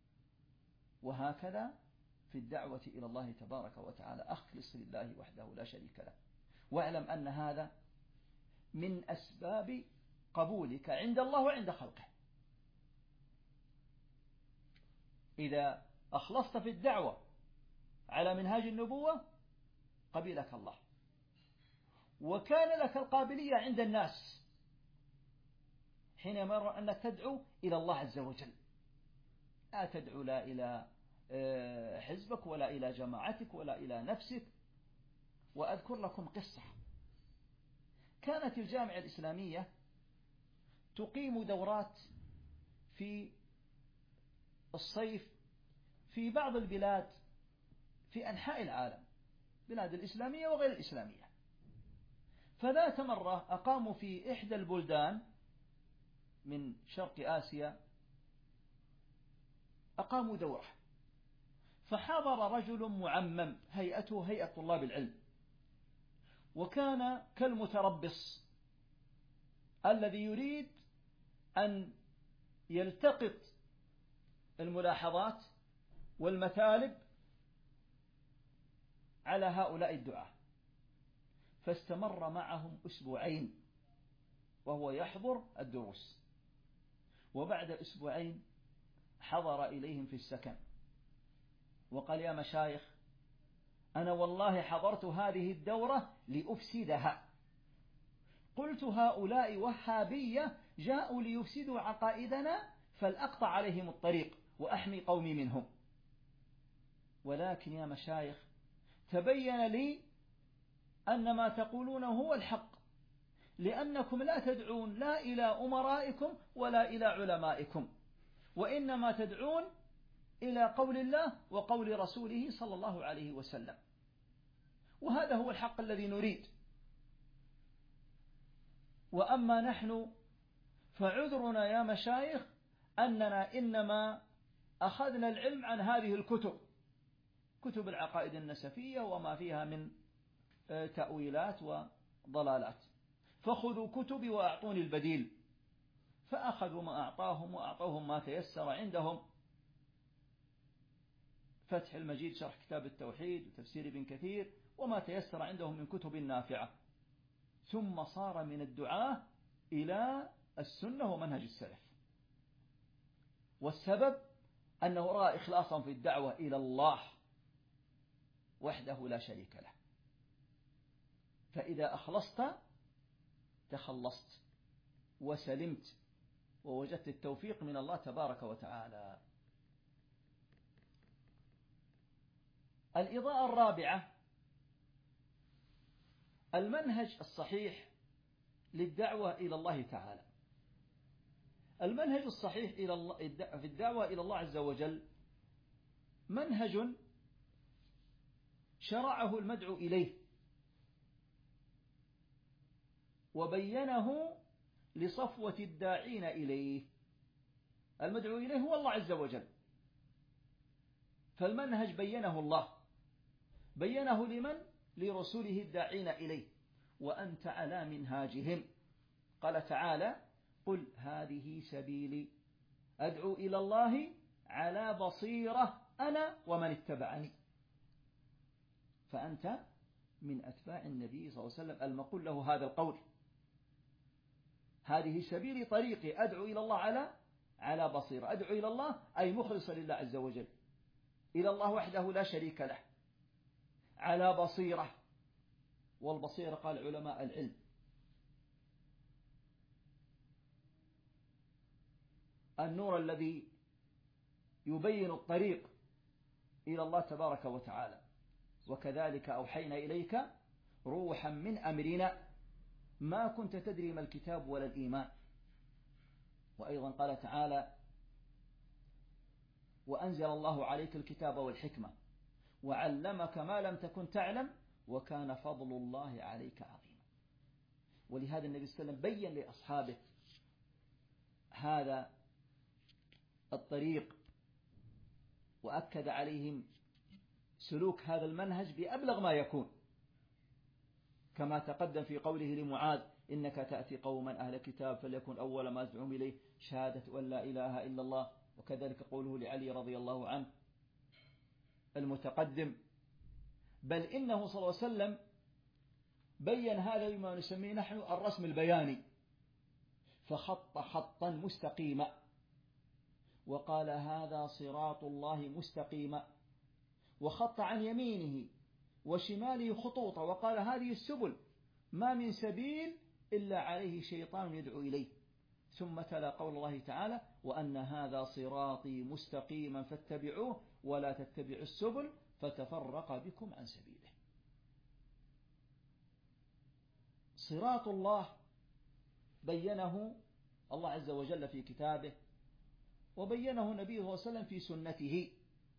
وهكذا في الدعوة إلى الله تبارك وتعالى أخلص لله وحده لا شريك له، واعلم أن هذا من أسباب قبولك عند الله وعند خلقه. إذا أخلصت في الدعوة على منهاج النبوة قبلك الله، وكان لك القابلية عند الناس حينما يرى أنك تدعو إلى الله عز وجل، لا تدعو لا إلى حزبك ولا إلى جماعتك ولا إلى نفسك. وأذكر لكم قصة. كانت الجامعة الإسلامية تقيم دورات في الصيف في بعض البلاد في أنحاء العالم، بلاد الإسلامية وغير الإسلامية. فذات مرة أقاموا في إحدى البلدان من شرق آسيا أقاموا دورة، فحضر رجل معمم هيئته هيئة طلاب العلم، وكان كالمتربص الذي يريد أن يلتقط الملاحظات والمثالب على هؤلاء الدعاة. فاستمر معهم أسبوعين وهو يحضر الدروس، وبعد أسبوعين حضر إليهم في السكن وقال يا مشايخ أنا والله حضرت هذه الدورة لأفسدها. قلت هؤلاء وهابية جاءوا ليفسدوا عقائدنا فلأقطع عليهم الطريق وأحمي قومي منهم، ولكن يا مشايخ تبين لي أن ما تقولونه هو الحق، لأنكم لا تدعون لا إلى أمرائكم ولا إلى علمائكم، وإنما تدعون إلى قول الله وقول رسوله صلى الله عليه وسلم، وهذا هو الحق الذي نريد. وأما نحن فعذرنا يا مشايخ أننا إنما أخذنا العلم عن هذه الكتب، كتب العقائد النسفية وما فيها من تأويلات وضلالات، فخذوا كتبي وأعطوني البديل. فأخذوا ما أعطاهم وأعطوهم ما تيسر عندهم، فتح المجيد شرح كتاب التوحيد وتفسير ابن كثير وما تيسر عندهم من كتب نافعة، ثم صار من الدعاة إلى السنة ومنهج السلف. والسبب أنه رأى إخلاصا في الدعوة إلى الله وحده لا شريك له، فإذا أخلصت تخلصت وسلمت ووجدت التوفيق من الله تبارك وتعالى. الإضاءة الرابعة المنهج الصحيح للدعوة إلى الله تعالى. المنهج الصحيح إلى الله في الدعوة إلى الله عز وجل منهج شرعه المدعو إليه وبينه لصفوة الداعين إليه. المدعو إليه هو الله عز وجل، فالمنهج بينه الله، بينه لمن؟ لرسوله الداعين إليه، وأنت على منهاجهم. قال تعالى: قل هذه سبيلي أدعو إلى الله على بصيرة أنا ومن اتبعني. فأنت من أتباع النبي صلى الله عليه وسلم المقول له هذا القول: هذه سبيلي، طريقي، أدعو إلى الله على على بصيرة. أدعو إلى الله أي مخلصا لله عز وجل، إلى الله وحده لا شريك له، على بصيرة. والبصيرة قال علماء العلم النور الذي يبين الطريق إلى الله تبارك وتعالى. وكذلك أوحينا إليك روحا من أمرنا ما كنت تدري ما الكتاب ولا الإيمان. وأيضا قال تعالى: وأنزل الله عليك الكتاب والحكمة وعلمك ما لم تكن تعلم وكان فضل الله عليك عظيما. ولهذا النبي صلى الله عليه وسلم بين لأصحابه هذا الطريق وأكد عليهم سلوك هذا المنهج بأبلغ ما يكون، كما تقدم في قوله لمعاذ: إنك تأتي قوما أهل كتاب فليكن أول ما تدعوهم إليه شهادة أن لا إله إلا الله. وكذلك قوله لعلي رضي الله عنه المتقدم. بل إنه صلى الله عليه وسلم بين هذا بما نسميه نحن الرسم البياني، فخط خطا مستقيما وقال: هذا صراط الله مستقيما، وخط عن يمينه وشماله خطوطا وقال: هذه السبل ما من سبيل إلا عليه شيطان يدعو إليه. ثم تلا قول الله تعالى: وأن هذا صراطي مستقيما فاتبعوه ولا تتبعوا السبل فتفرق بكم عن سبيله. صراط الله بينه الله عز وجل في كتابه، وبينه النبي صلى الله عليه وسلم في سنته.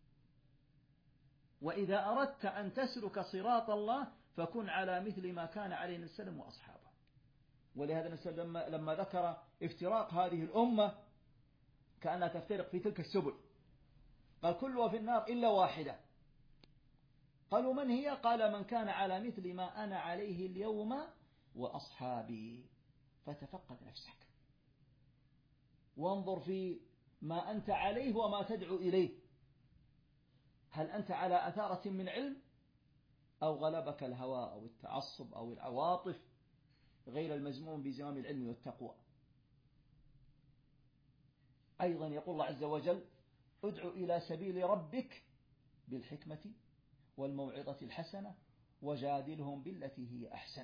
وإذا أردت أن تسلك صراط الله فكن على مثل ما كان عليه النبي صلى الله عليه وسلم وأصحابه. ولهذا النبي لما, لما ذكر افتراق هذه الأمة كأنها تفترق في تلك السبل، قال: كلها في النار إلا واحدة. قالوا: من هي؟ قال: من كان على مثل ما أنا عليه اليوم وأصحابي. فتفقد نفسك وانظر في ما أنت عليه وما تدعو إليه، هل أنت على أثارة من علم أو غلبك الهوى أو التعصب أو العواطف غير المزموم بزمام العلم والتقوى. أيضا يقول الله عز وجل: ادع إلى سبيل ربك بالحكمة والموعظة الحسنة وجادلهم بالتي هي أحسن.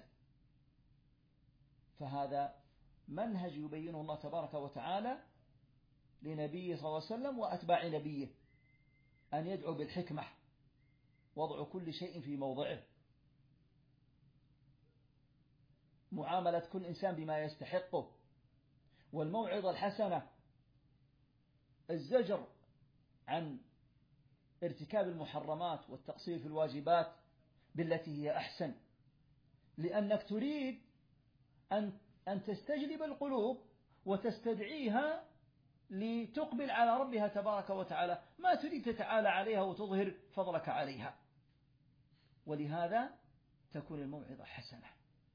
فهذا منهج يبينه الله تبارك وتعالى لنبيه صلى الله عليه وسلم وأتباع نبيه، أن يدعو بالحكمة، وضع كل شيء في موضعه، معاملة كل إنسان بما يستحقه، والموعظة الحسنة، الزجر عن ارتكاب المحرمات والتقصير في الواجبات بالتي هي أحسن، لأنك تريد أن أن تستجلب القلوب وتستدعيها لتقبل على ربها تبارك وتعالى، ما تريد تتعالى عليها وتظهر فضلك عليها. ولهذا تكون الموعظة حسنة.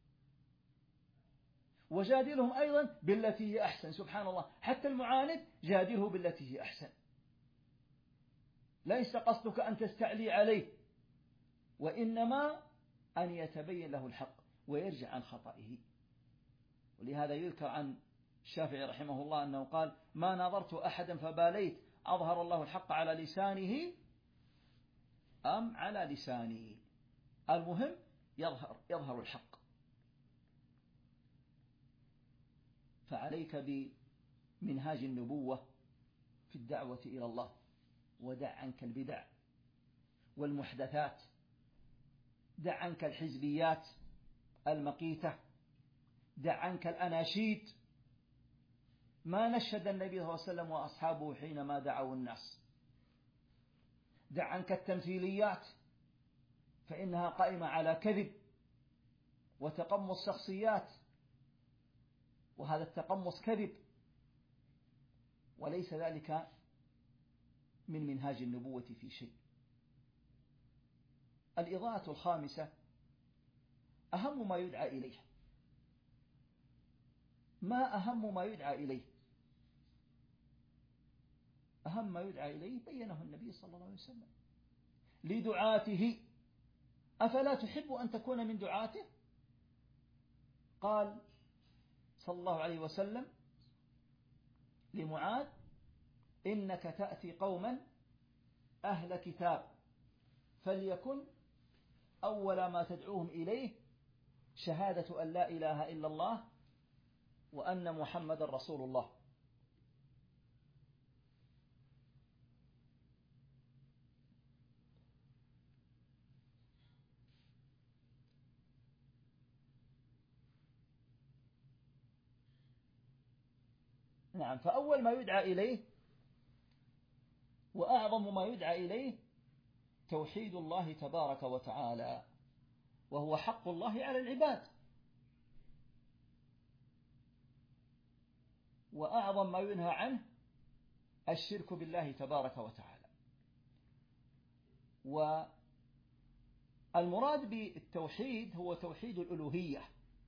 وجادلهم أيضا بالتي هي أحسن. سبحان الله، حتى المعاند جادله بالتي هي أحسن. ليس قصدك أن تستعلي عليه، وإنما أن يتبين له الحق ويرجع عن خطئه. ولهذا يذكر عن الشافعي رحمه الله أنه قال: ما نظرت أحدا فباليت أظهر الله الحق على لسانه أم على لساني. المهم يظهر يظهر الحق. فعليك بمنهاج النبوة في الدعوة إلى الله، ودع عنك البدع والمحدثات، دع عنك الحزبيات المقيتة، دع عنك الأناشيد. ما نشد النبي صلى الله عليه وسلم وأصحابه حينما دعوا الناس. دع عنك التمثيليات، فإنها قائمة على كذب وتقمص شخصيات، وهذا التقمص كذب، وليس ذلك من منهاج النبوة في شيء. الإضاءة الخامسة أهم ما يدعى إليه. ما أهم ما يدعى إليه؟ أهم ما يدعى إليه بينه النبي صلى الله عليه وسلم لدعاته. أفلا تحب أن تكون من دعاته؟ قال صلى الله عليه وسلم لمعاذ: إنك تأتي قوما أهل كتاب، فليكن أول ما تدعوهم إليه شهادة أن لا إله إلا الله وأن محمد رسول الله. نعم، فأول ما يدعى إليه وأعظم ما يدعى إليه توحيد الله تبارك وتعالى، وهو حق الله على العباد. وأعظم ما ينهى عنه الشرك بالله تبارك وتعالى. والمراد بالتوحيد هو توحيد الألوهية،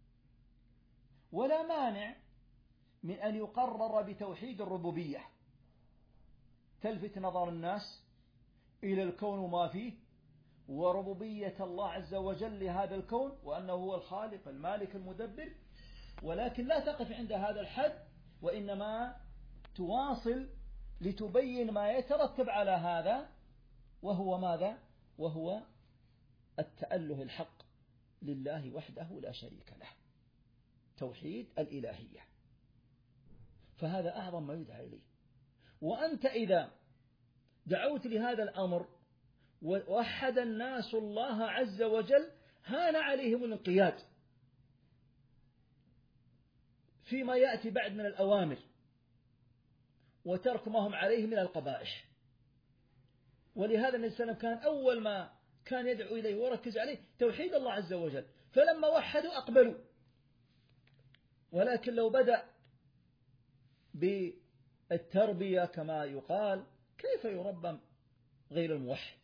ولا مانع من أن يقرر بتوحيد الربوبية، تلفت نظر الناس إلى الكون وما فيه، وربوبية الله عز وجل لهذا الكون، وأنه هو الخالق المالك المدبر، ولكن لا تقف عند هذا الحد، وإنما تواصل لتبين ما يترتب على هذا، وهو ماذا؟ وهو التأله الحق لله وحده لا شريك له، توحيد الإلهية. فهذا أعظم ما يدعى إليه. وأنت إذا دعوت لهذا الأمر ووحد الناس الله عز وجل هان عليهم الانقياد فيما يأتي بعد من الأوامر، وترك ما هم عليه من القبائح. ولهذا النبي صلى الله عليه وسلم كان أول ما كان يدعو إليه وركز عليه توحيد الله عز وجل، فلما وحدوا أقبلوا. ولكن لو بدأ بالتربية كما يقال، كيف يربى غير الموحد؟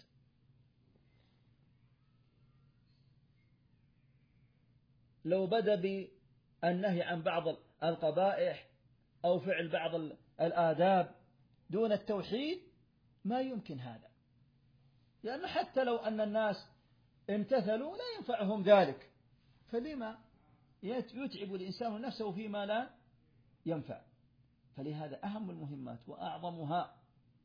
لو بدأ بالنهي عن بعض القبائح أو فعل بعض الآداب دون التوحيد ما يمكن هذا، لأن حتى لو أن الناس امتثلوا لا ينفعهم ذلك، فلما يتعب الإنسان نفسه فيما لا ينفع؟ فلهذا أهم المهمات وأعظمها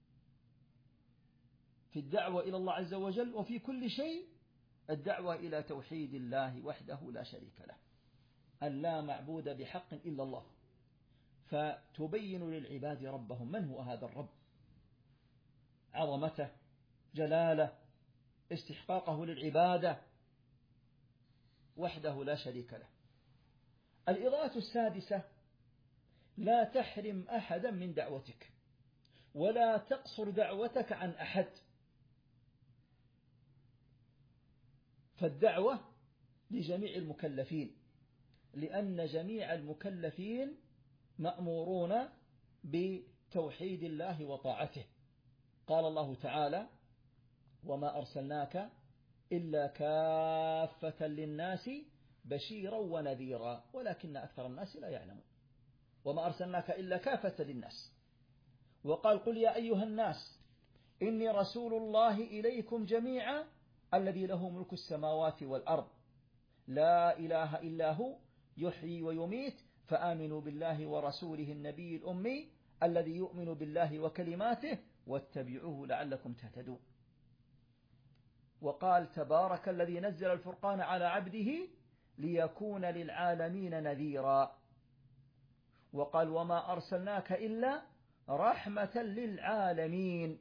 في الدعوة إلى الله عز وجل وفي كل شيء الدعوة إلى توحيد الله وحده لا شريك له، أن لا معبود بحق إلا الله، فتبين للعباد ربهم. من هو هذا الرب؟ عظمته، جلاله، استحقاقه للعبادة وحده لا شريك له. الإضاءة السادسة: لا تحرم أحدا من دعوتك، ولا تقصر دعوتك عن أحد. فالدعوة لجميع المكلفين، لأن جميع المكلفين مأمورون توحيد الله وطاعته. قال الله تعالى: وما أرسلناك إلا كافة للناس بشيرا ونذيرا ولكن أكثر الناس لا يعلمون. وما أرسلناك إلا كافة للناس. وقال: قل يا أيها الناس إني رسول الله إليكم جميعا الذي له ملك السماوات والأرض لا إله إلا هو يحيي ويميت فآمنوا بالله ورسوله النبي الأمي الذي يؤمن بالله وكلماته واتبعوه لعلكم تهتدون. وقال: تبارك الذي نزل الفرقان على عبده ليكون للعالمين نذيرا. وقال: وما أرسلناك إلا رحمة للعالمين.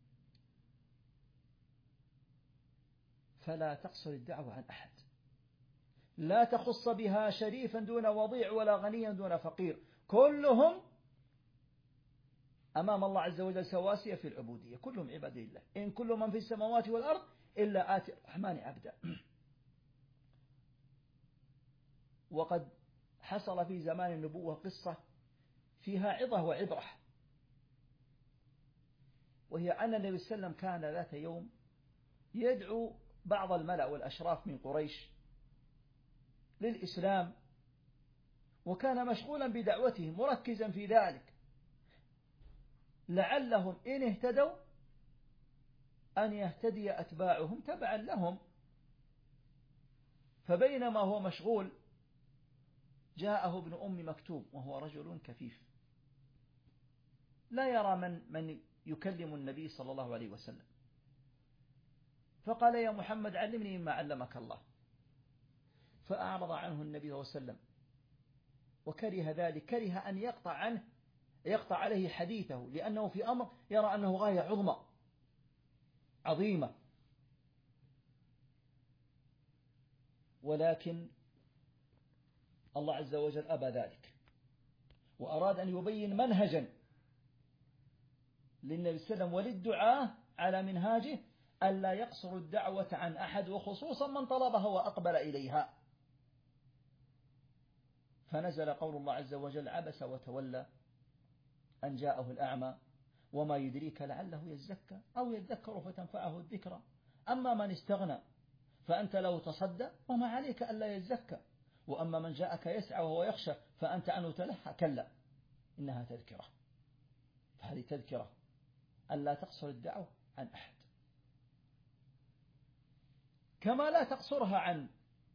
فلا تقصر الدعوة عن أحد، لا تخص بها شريفا دون وضيع ولا غنيا دون فقير، كلهم أمام الله عز وجل سواسية في العبودية، كلهم عباد الله. إن كل من في السماوات والأرض إلا آتي الرحمن عبدا. وقد حصل في زمان النبوة قصة فيها عظة وعبرة، وهي أن النبي صلى الله عليه وسلم كان ذات يوم يدعو بعض الملأ والأشراف من قريش للإسلام، وكان مشغولا بدعوتهم مركزا في ذلك، لعلهم إن اهتدوا أن يهتدي أتباعهم تبعا لهم. فبينما هو مشغول جاءه ابن أم مكتوم وهو رجل كفيف لا يرى من من يكلم النبي صلى الله عليه وسلم، فقال: يا محمد علمني مما علمك الله. فأعرض عنه النبي صلى الله عليه وسلم وكره ذلك، كره أن يقطع عنه يقطع عليه حديثه، لأنه في أمر يرى أنه غاية عظمى عظيمة. ولكن الله عز وجل أبى ذلك، وأراد أن يبين منهجا للنبي صلى الله عليه وسلم وللدعاة على منهاجه ألا يقصر الدعوة عن أحد، وخصوصا من طلبها وأقبل إليها. فنزل قول الله عز وجل: عبس وتولى أن جاءه الأعمى وما يدريك لعله يزكى أو يذكر فتنفعه الذكرى، أما من استغنى فأنت له تصدى وما عليك ألا يزكى، وأما من جاءك يسعى وهو يخشى فأنت عنه تلهى، كلا إنها تذكرة. فهذه تذكرة ألا تقصر الدعوة عن أحد، كما لا تقصرها عن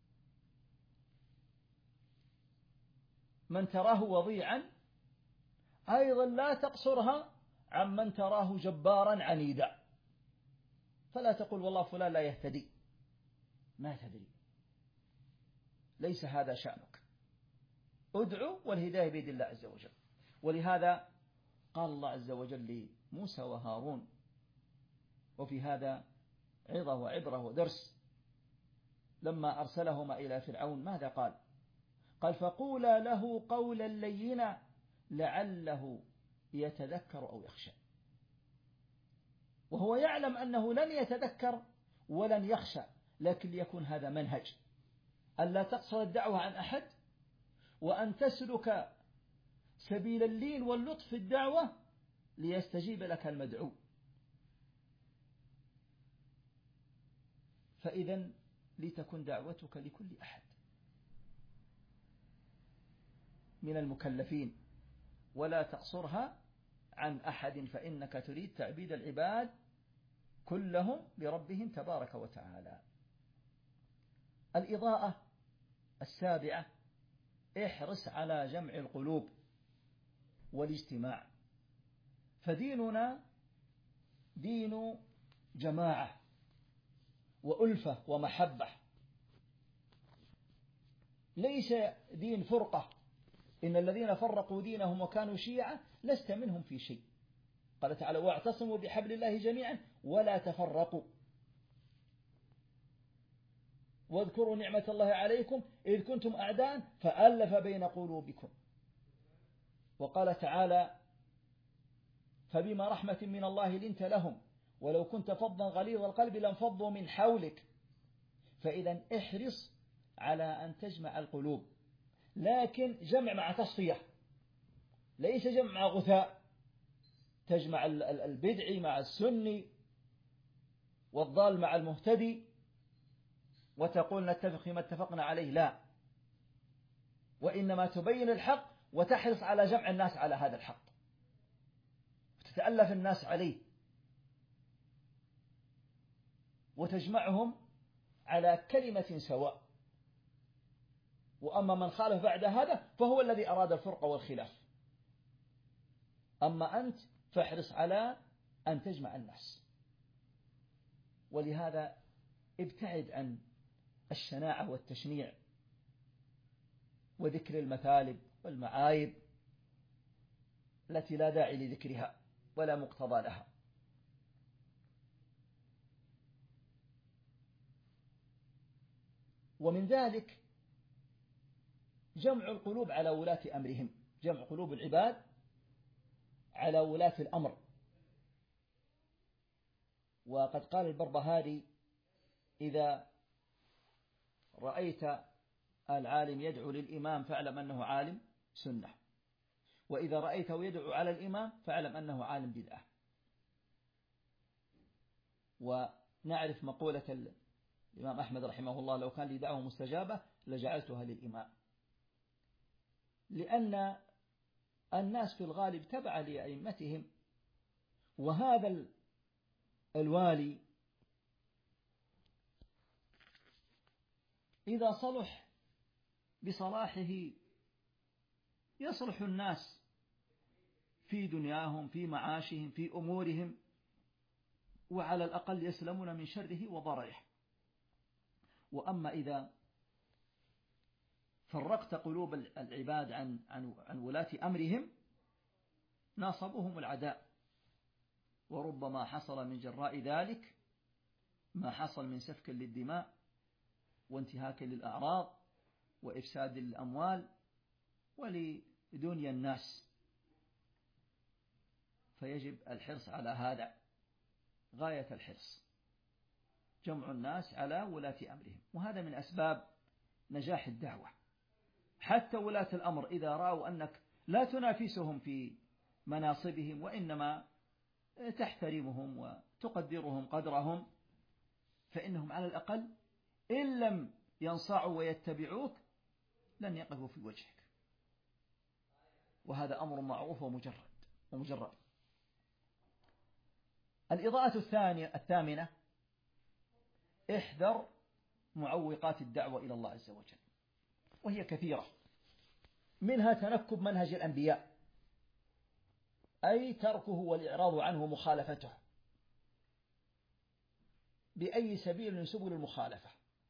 من تراه وضيعا، أيضا لا تقصرها عن من تراه جبارا عنيدا. فلا تقول والله فلان لا يهتدي، ما تدري، ليس هذا شأنك. ادعو والهداية بيد الله عز وجل. ولهذا قال الله عز وجل لموسى وهارون، وفي هذا عظة وعبرة ودرس، لما أرسلهما إلى فرعون ماذا قال؟ قال: فقولا له قولا لينا لعله يتذكر أو يخشى. وهو يعلم أنه لن يتذكر ولن يخشى، لكن ليكون هذا منهج ألا تقصر الدعوة عن أحد، وأن تسلك سبيل اللين واللطف في الدعوة ليستجيب لك المدعو. فإذا لتكن دعوتك لكل أحد من المكلفين، ولا تقصرها عن أحد، فإنك تريد تعبيد العباد كلهم لربهم تبارك وتعالى. الإضاءة السابعة: احرص على جمع القلوب والاجتماع، فديننا دين جماعة وألفة ومحبة، ليس دين فرقة. إن الذين فرقوا دينهم وكانوا شيعا لست منهم في شيء. قال تعالى: واعتصموا بحبل الله جميعا ولا تفرقوا واذكروا نعمة الله عليكم إذ كنتم أعداء فألف بين قلوبكم. وقال تعالى: فبما رحمة من الله لنت لهم ولو كنت فظا غليظ القلب لانفضوا من حولك. فإذا احرص على أن تجمع القلوب، لكن جمع مع تصفية، ليس جمع مع غثاء. تجمع البدعي مع السني والضال مع المهتدي وتقول نتفق فيما اتفقنا عليه، لا، وإنما تبين الحق وتحرص على جمع الناس على هذا الحق وتتألف الناس عليه وتجمعهم على كلمة سواء. وأما من خالف بعد هذا فهو الذي أراد الفرقة والخلاف. أما أنت فاحرص على أن تجمع الناس. ولهذا ابتعد عن الشناعة والتشنيع وذكر المثالب والمعايب التي لا داعي لذكرها ولا مقتضى لها. ومن ذلك جمع القلوب على ولاة أمرهم، جمع قلوب العباد على ولاة الأمر. وقد قال البربهاري: إذا رأيت العالم يدعو للإمام فاعلم أنه عالم سنة، وإذا رأيته يدعو على الإمام فاعلم أنه عالم بدعة. ونعرف مقولة الإمام أحمد رحمه الله: لو كان لي دعوة مستجابة لجعلتها للإمام. لأن الناس في الغالب تبع لأئمتهم، وهذا الوالي إذا صلح بصلاحه يصلح الناس في دنياهم، في معاشهم، في أمورهم، وعلى الأقل يسلمون من شره وضرره. وأما إذا فرقت قلوب العباد عن عن عن ولاة أمرهم ناصبهم العداء، وربما حصل من جراء ذلك ما حصل من سفك للدماء وانتهاك للأعراض وإفساد الأموال ولدنيا الناس. فيجب الحرص على هذا غاية الحرص، جمع الناس على ولاة أمرهم. وهذا من أسباب نجاح الدعوة. حتى ولاة الأمر إذا رأوا أنك لا تنافسهم في مناصبهم وإنما تحترمهم وتقدرهم قدرهم، فإنهم على الأقل إن لم ينصاعوا ويتبعوك لن يقفوا في وجهك. وهذا أمر معروف ومجرد ومجرد. الإضاءة الثانية الثامنة: احذر معوقات الدعوة إلى الله عز وجل، وهي كثيرة. منها تنكب منهج الأنبياء، أي تركه والإعراض عنه ومخالفته بأي سبيل من سبل المخالفة.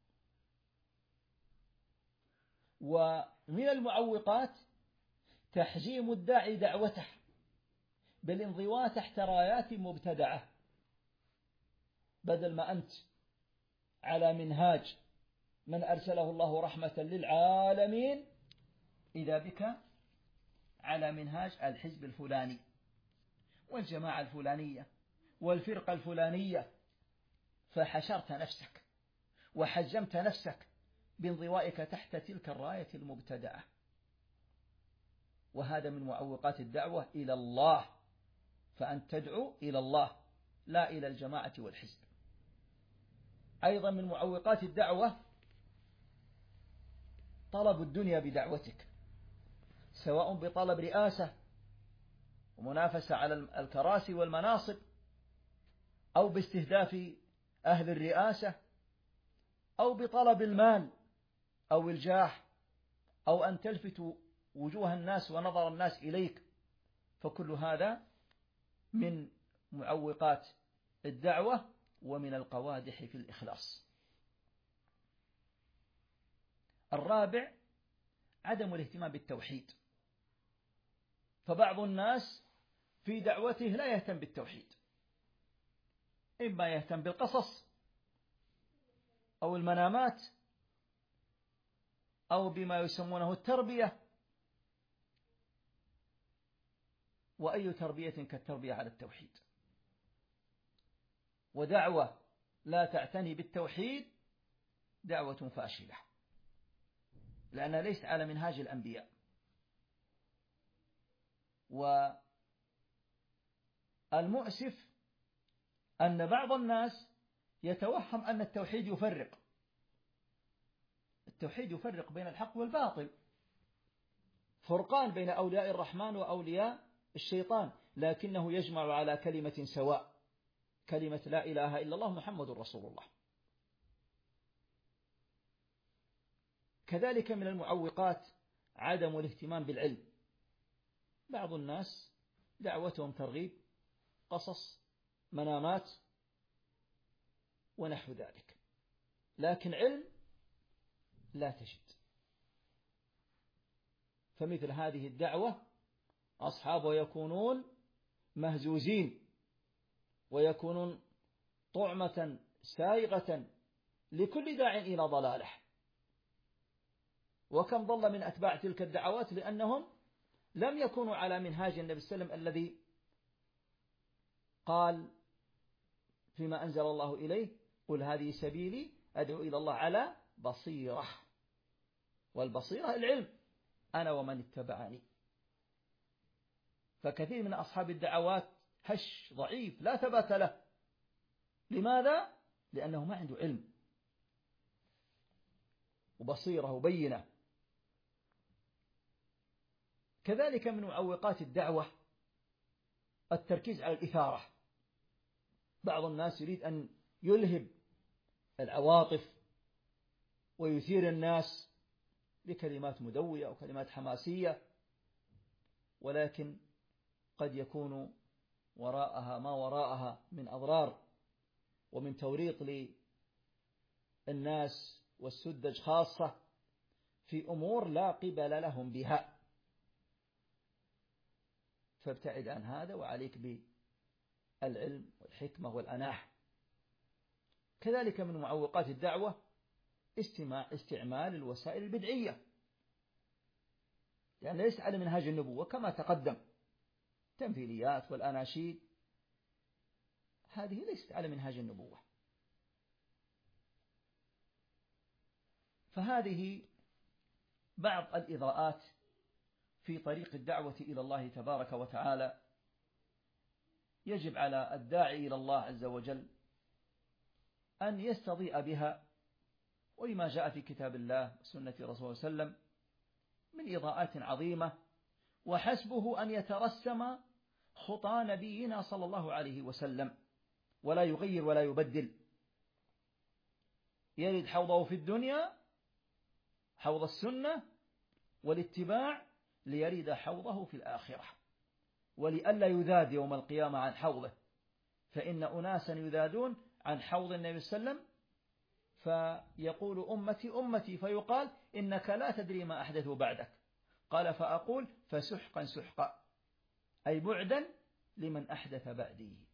ومن المعوقات تحجيم الداعي دعوته بالانضواء تحت رايات مبتدعة، بدل ما أنت على منهاج من أرسله الله رحمة للعالمين إذا بك على منهاج الحزب الفلاني والجماعة الفلانية والفرقة الفلانية، فحشرت نفسك وحجمت نفسك بانضوائك تحت تلك الراية المبتدعة. وهذا من معوقات الدعوة إلى الله، فأن تدعو إلى الله لا إلى الجماعة والحزب. أيضا من معوقات الدعوة طلب الدنيا بدعوتك، سواء بطلب رئاسة ومنافسة على الكراسي والمناصب، أو باستهداف أهل الرئاسة، أو بطلب المال أو الجاه، أو أن تلفت وجوه الناس ونظر الناس إليك. فكل هذا من معوقات الدعوة ومن القوادح في الإخلاص. الرابع: عدم الاهتمام بالتوحيد. فبعض الناس في دعوته لا يهتم بالتوحيد، إما يهتم بالقصص أو المنامات أو بما يسمونه التربية. وأي تربية كالتربية على التوحيد؟ ودعوة لا تعتني بالتوحيد دعوة فاشلة، لأنها ليس على منهاج الأنبياء. المؤسف أن بعض الناس يتوهم أن التوحيد يفرق التوحيد يفرق بين الحق والباطل، فرقان بين أولياء الرحمن وأولياء الشيطان، لكنه يجمع على كلمة سواء، كلمة لا إله إلا الله محمد رسول الله. كذلك من المعوقات عدم الاهتمام بالعلم. بعض الناس دعوتهم ترغيب، قصص، منامات ونحو ذلك، لكن علم لا تجد. فمثل هذه الدعوة أصحابه يكونون مهزوزين ويكونون طعمة سائغة لكل داع إلى ضلاله. وكم ضل من أتباع تلك الدعوات لأنهم لم يكونوا على منهاج النبي صلى الله عليه وسلم الذي قال فيما أنزل الله إليه: قل هذه سبيلي أدعو إلى الله على بصيرة. والبصيرة العلم، أنا ومن اتبعني. فكثير من أصحاب الدعوات هش ضعيف لا ثبات له. لماذا؟ لأنه ما عنده علم وبصيرة وبينة. كذلك من معوقات الدعوة التركيز على الإثارة. بعض الناس يريد أن يلهب العواطف ويثير الناس بكلمات مدوية أو كلمات حماسية، ولكن قد يكون وراءها ما وراءها من أضرار ومن توريط للناس والسدج خاصة في أمور لا قبل لهم بها. فابتعد عن هذا وعليك بالعلم والحكمة والأناح. كذلك من معوقات الدعوة استعمال الوسائل البدعية، يعني ليس على منهاج النبوة كما تقدم. تمثيليات والأناشيد هذه ليست على منهاج النبوة. فهذه بعض الإضاءات في طريق الدعوة إلى الله تبارك وتعالى، يجب على الداعي إلى الله عز وجل أن يستضيء بها، ولما جاء في كتاب الله وسنة رسوله صلى الله عليه وسلم من إضاءات عظيمة، وحسبه أن يترسم خطى نبينا صلى الله عليه وسلم ولا يغير ولا يبدل. يرد حوضه في الدنيا حوض السنة والاتباع، ليرد حوضه في الآخرة، ولئلا يذاد يوم القيامة عن حوضه، فإن أناسا يذادون عن حوض النبي صلى الله عليه وسلم فيقول أمتي أمتي، فيقال إنك لا تدري ما أحدثوا بعدك، قال فأقول فسحقا سحقا، أي بعدا لمن أحدث بعدي.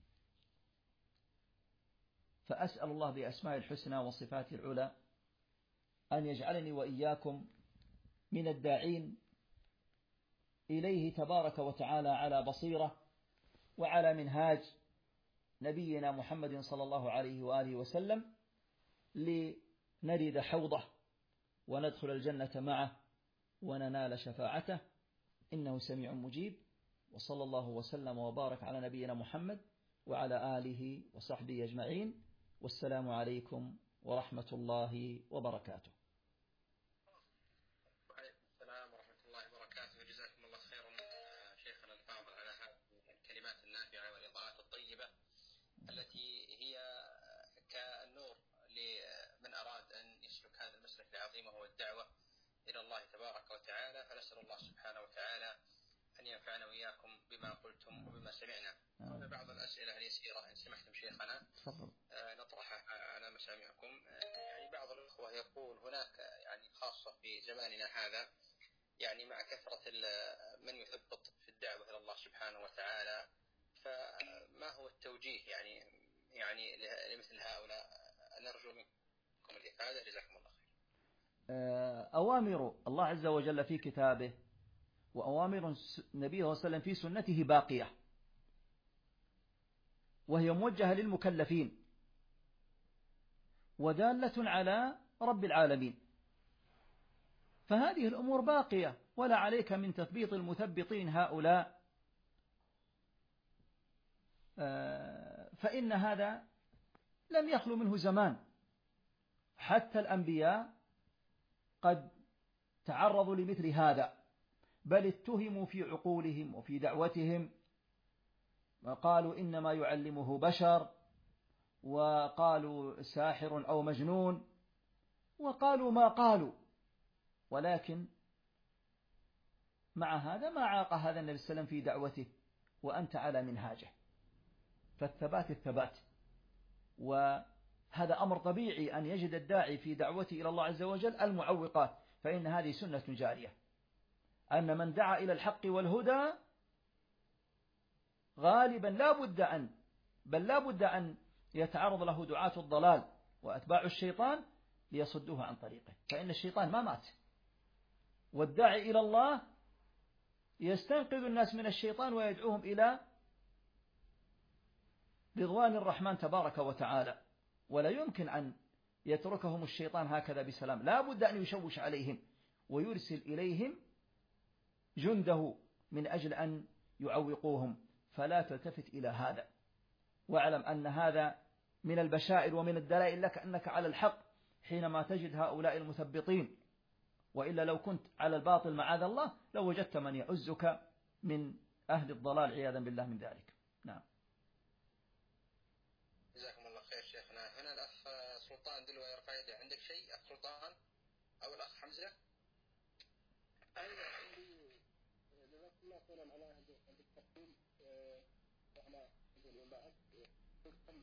فأسأل الله بأسماء الحسنى وصفات العلى أن يجعلني وإياكم من الداعين إليه تبارك وتعالى على بصيرة وعلى منهاج نبينا محمد صلى الله عليه وآله وسلم، لنرد حوضه وندخل الجنة معه وننال شفاعته، إنه سميع مجيب. وصلى الله وسلم وبارك على نبينا محمد وعلى آله وصحبه أجمعين، والسلام عليكم ورحمة الله وبركاته. وعليكم السلام ورحمة الله وبركاته. جزاكم الله خيرا شيخنا الفاضل على هذه الكلمات النافعة والإضاءات الطيبة التي هي كالنور لمن أراد أن يسلك هذا المسلك العظيم وهو الدعوة إلى الله تبارك وتعالى. فنسأل الله سبحانه وتعالى أن ينفعنا وإياكم بما قلتم وبما سمعنا. هنا بعض الأسئلة اليسيرة إن سمحتم شيخنا نطرحها على مسامعكم. يعني بعض الأخوة يقول هناك يعني خاصة في زماننا هذا يعني مع كثرة من يثبط في الدعوة إلى الله سبحانه وتعالى، فما هو التوجيه يعني يعني لمثل هؤلاء؟ نرجو منكم الإفادة، جزاكم الله خير. أوامر الله عز وجل في كتابه وأوامر النبي صلى الله عليه وسلم في سنته باقية، وهي موجهة للمكلفين ودالة على رب العالمين، فهذه الأمور باقية، ولا عليك من تثبيط المثبطين هؤلاء فإن هذا لم يخلو منه زمان، حتى الأنبياء قد تعرضوا لمثل هذا، بل اتهموا في عقولهم وفي دعوتهم، وقالوا إنما يعلمه بشر، وقالوا ساحر أو مجنون، وقالوا ما قالوا. ولكن مع هذا ما عاق هذا النبي صلى الله عليه وسلم في دعوته، وأنت على منهاجه. فالثبات الثبات، وهذا أمر طبيعي أن يجد الداعي في دعوته إلى الله عز وجل المعوقات، فإن هذه سنة جارية، أن من دعا إلى الحق والهدى غالبا لا بد أن بل لا بد أن يتعرض له دعاة الضلال وأتباع الشيطان ليصدوه عن طريقه، فإن الشيطان ما مات، والداعي إلى الله يستنقذ الناس من الشيطان ويدعوهم إلى رضوان الرحمن تبارك وتعالى. ولا يمكن أن يتركهم الشيطان هكذا بسلام، لا بد أن يشوش عليهم ويرسل إليهم جنده من أجل أن يعوقوهم، فلا تلتفت إلى هذا، واعلم أن هذا من البشائر ومن الدلائل لك أنك على الحق حينما تجد هؤلاء المثبطين، وإلا لو كنت على الباطل معاذ الله لو وجدت من يعزك من أهل الضلال عياذا بالله من ذلك. نعم. جزاكم الله خير شيخنا. هنا الأخ سلطان دلوى يرفع يده، عندك شيء أخ سلطان أو الأخ حمزة؟ أيوة عندي. جزاك الله خيرا على هذا التقديم وعلى هذه الإضاءات. كم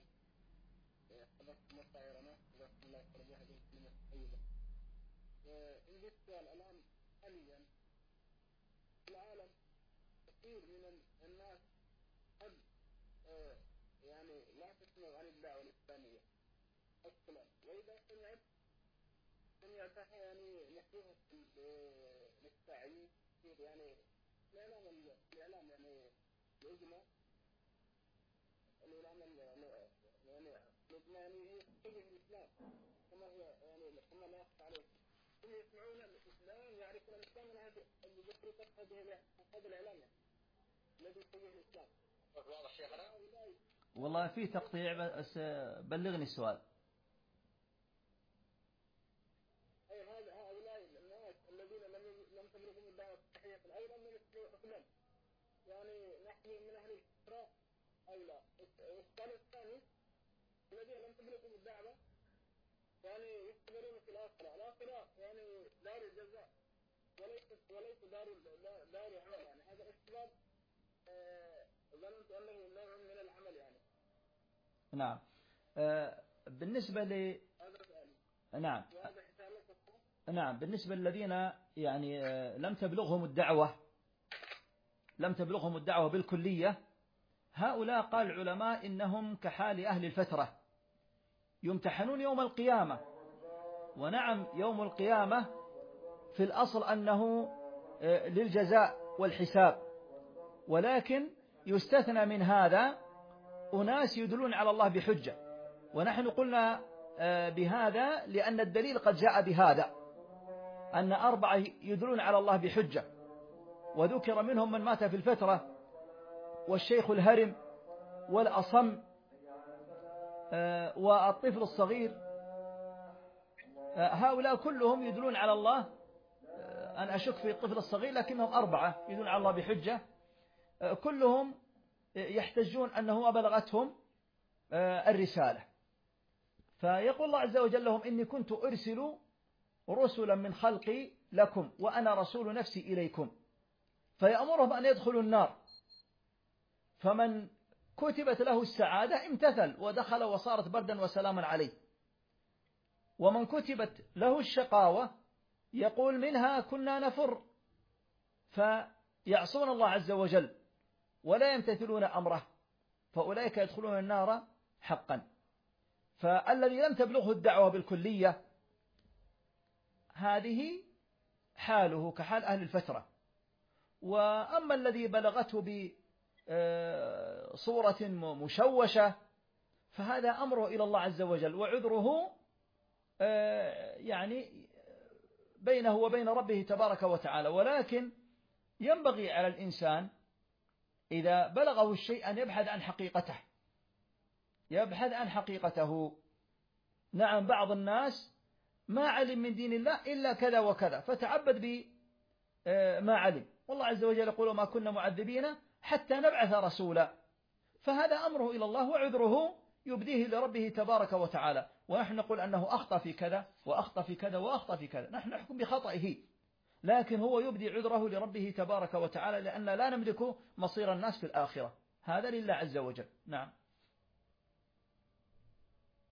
حضرت مشاعرنا، جزاكم الله خيرا بهذه الكلمة الطيبة. عندي سؤال الآن حاليا في العالم كثير من الناس قد يعني لا تسمع عن الدعوة الإسلامية أصلا، وإذا سمعت سمعتها يعني محبوبة للتعيين كثير، يعني الإعلام الإعلام يعني الأزمة الإعلام يعني اللبناني يتجه الإسلام كما هو يعني كما لا يخفى عليه، هم يسمعون الإسلام يعرفون الإسلام من هذه بطريقة هذه هذا الإعلام يعني الذي يتجه الإسلام. واضح شيخنا؟ والله في تقطيع، بس بلغني السؤال. أي هذا هؤلاء الناس الذين لم لم تبلغهم الدعوة الصحيحة أيضا من الحكام، يعني نحن من أهل الإسراء أو لا. السؤال الثاني الذين لم تبلغهم الدعوة يعني يختبرون في الآخرة، الآخرة يعني دار الجزاء وليس وليس دار دار عمل، يعني هذا الاختبار ظننت أنه نوع من العمل يعني. نعم. آه بالنسبة ل نعم نعم بالنسبة للذين يعني آه لم تبلغهم الدعوة لم تبلغهم الدعوة بالكلية، هؤلاء قال العلماء إنهم كحال أهل الفترة يمتحنون يوم القيامة. ونعم يوم القيامة في الأصل أنه آه للجزاء والحساب، ولكن يستثنى من هذا أناس يدلون على الله بحجة، ونحن قلنا بهذا لأن الدليل قد جاء بهذا، أن أربعة يدلون على الله بحجة، وذكر منهم من مات في الفترة والشيخ الهرم والأصم والطفل الصغير، هؤلاء كلهم يدلون على الله. أنا أشك في الطفل الصغير لكنهم أربعة يدلون على الله بحجة، كلهم يحتجون أنه بلغتهم الرسالة. فيقول الله عز وجل لهم إني كنت أرسل رسلا من خلقي لكم وأنا رسول نفسي إليكم، فيأمرهم أن يدخلوا النار، فمن كتبت له السعادة امتثل ودخل وصارت بردا وسلاما عليه، ومن كتبت له الشقاوة يقول منها كنا نفر، فيعصون الله عز وجل ولا يمتثلون أمره، فأولئك يدخلون النار حقا. فالذي لم تبلغه الدعوة بالكلية هذه حاله كحال أهل الفترة، وأما الذي بلغته بصورة مشوشة فهذا أمره إلى الله عز وجل، وعذره يعني بينه وبين ربه تبارك وتعالى. ولكن ينبغي على الإنسان إذا بلغه الشيء أن يبحث عن حقيقته، يبحث عن حقيقته. نعم بعض الناس ما علم من دين الله إلا كذا وكذا فتعبد بما علم، والله عز وجل يقول ما كنا معذبين حتى نبعث رسولا، فهذا أمره إلى الله وعذره يبديه لربه تبارك وتعالى، ونحن نقول أنه أخطأ في كذا وأخطأ في كذا وأخطأ في كذا، نحن نحكم بخطئه، لكن هو يبدي عذره لربه تبارك وتعالى، لأن لا نملك مصير الناس في الآخرة، هذا لله عز وجل. نعم.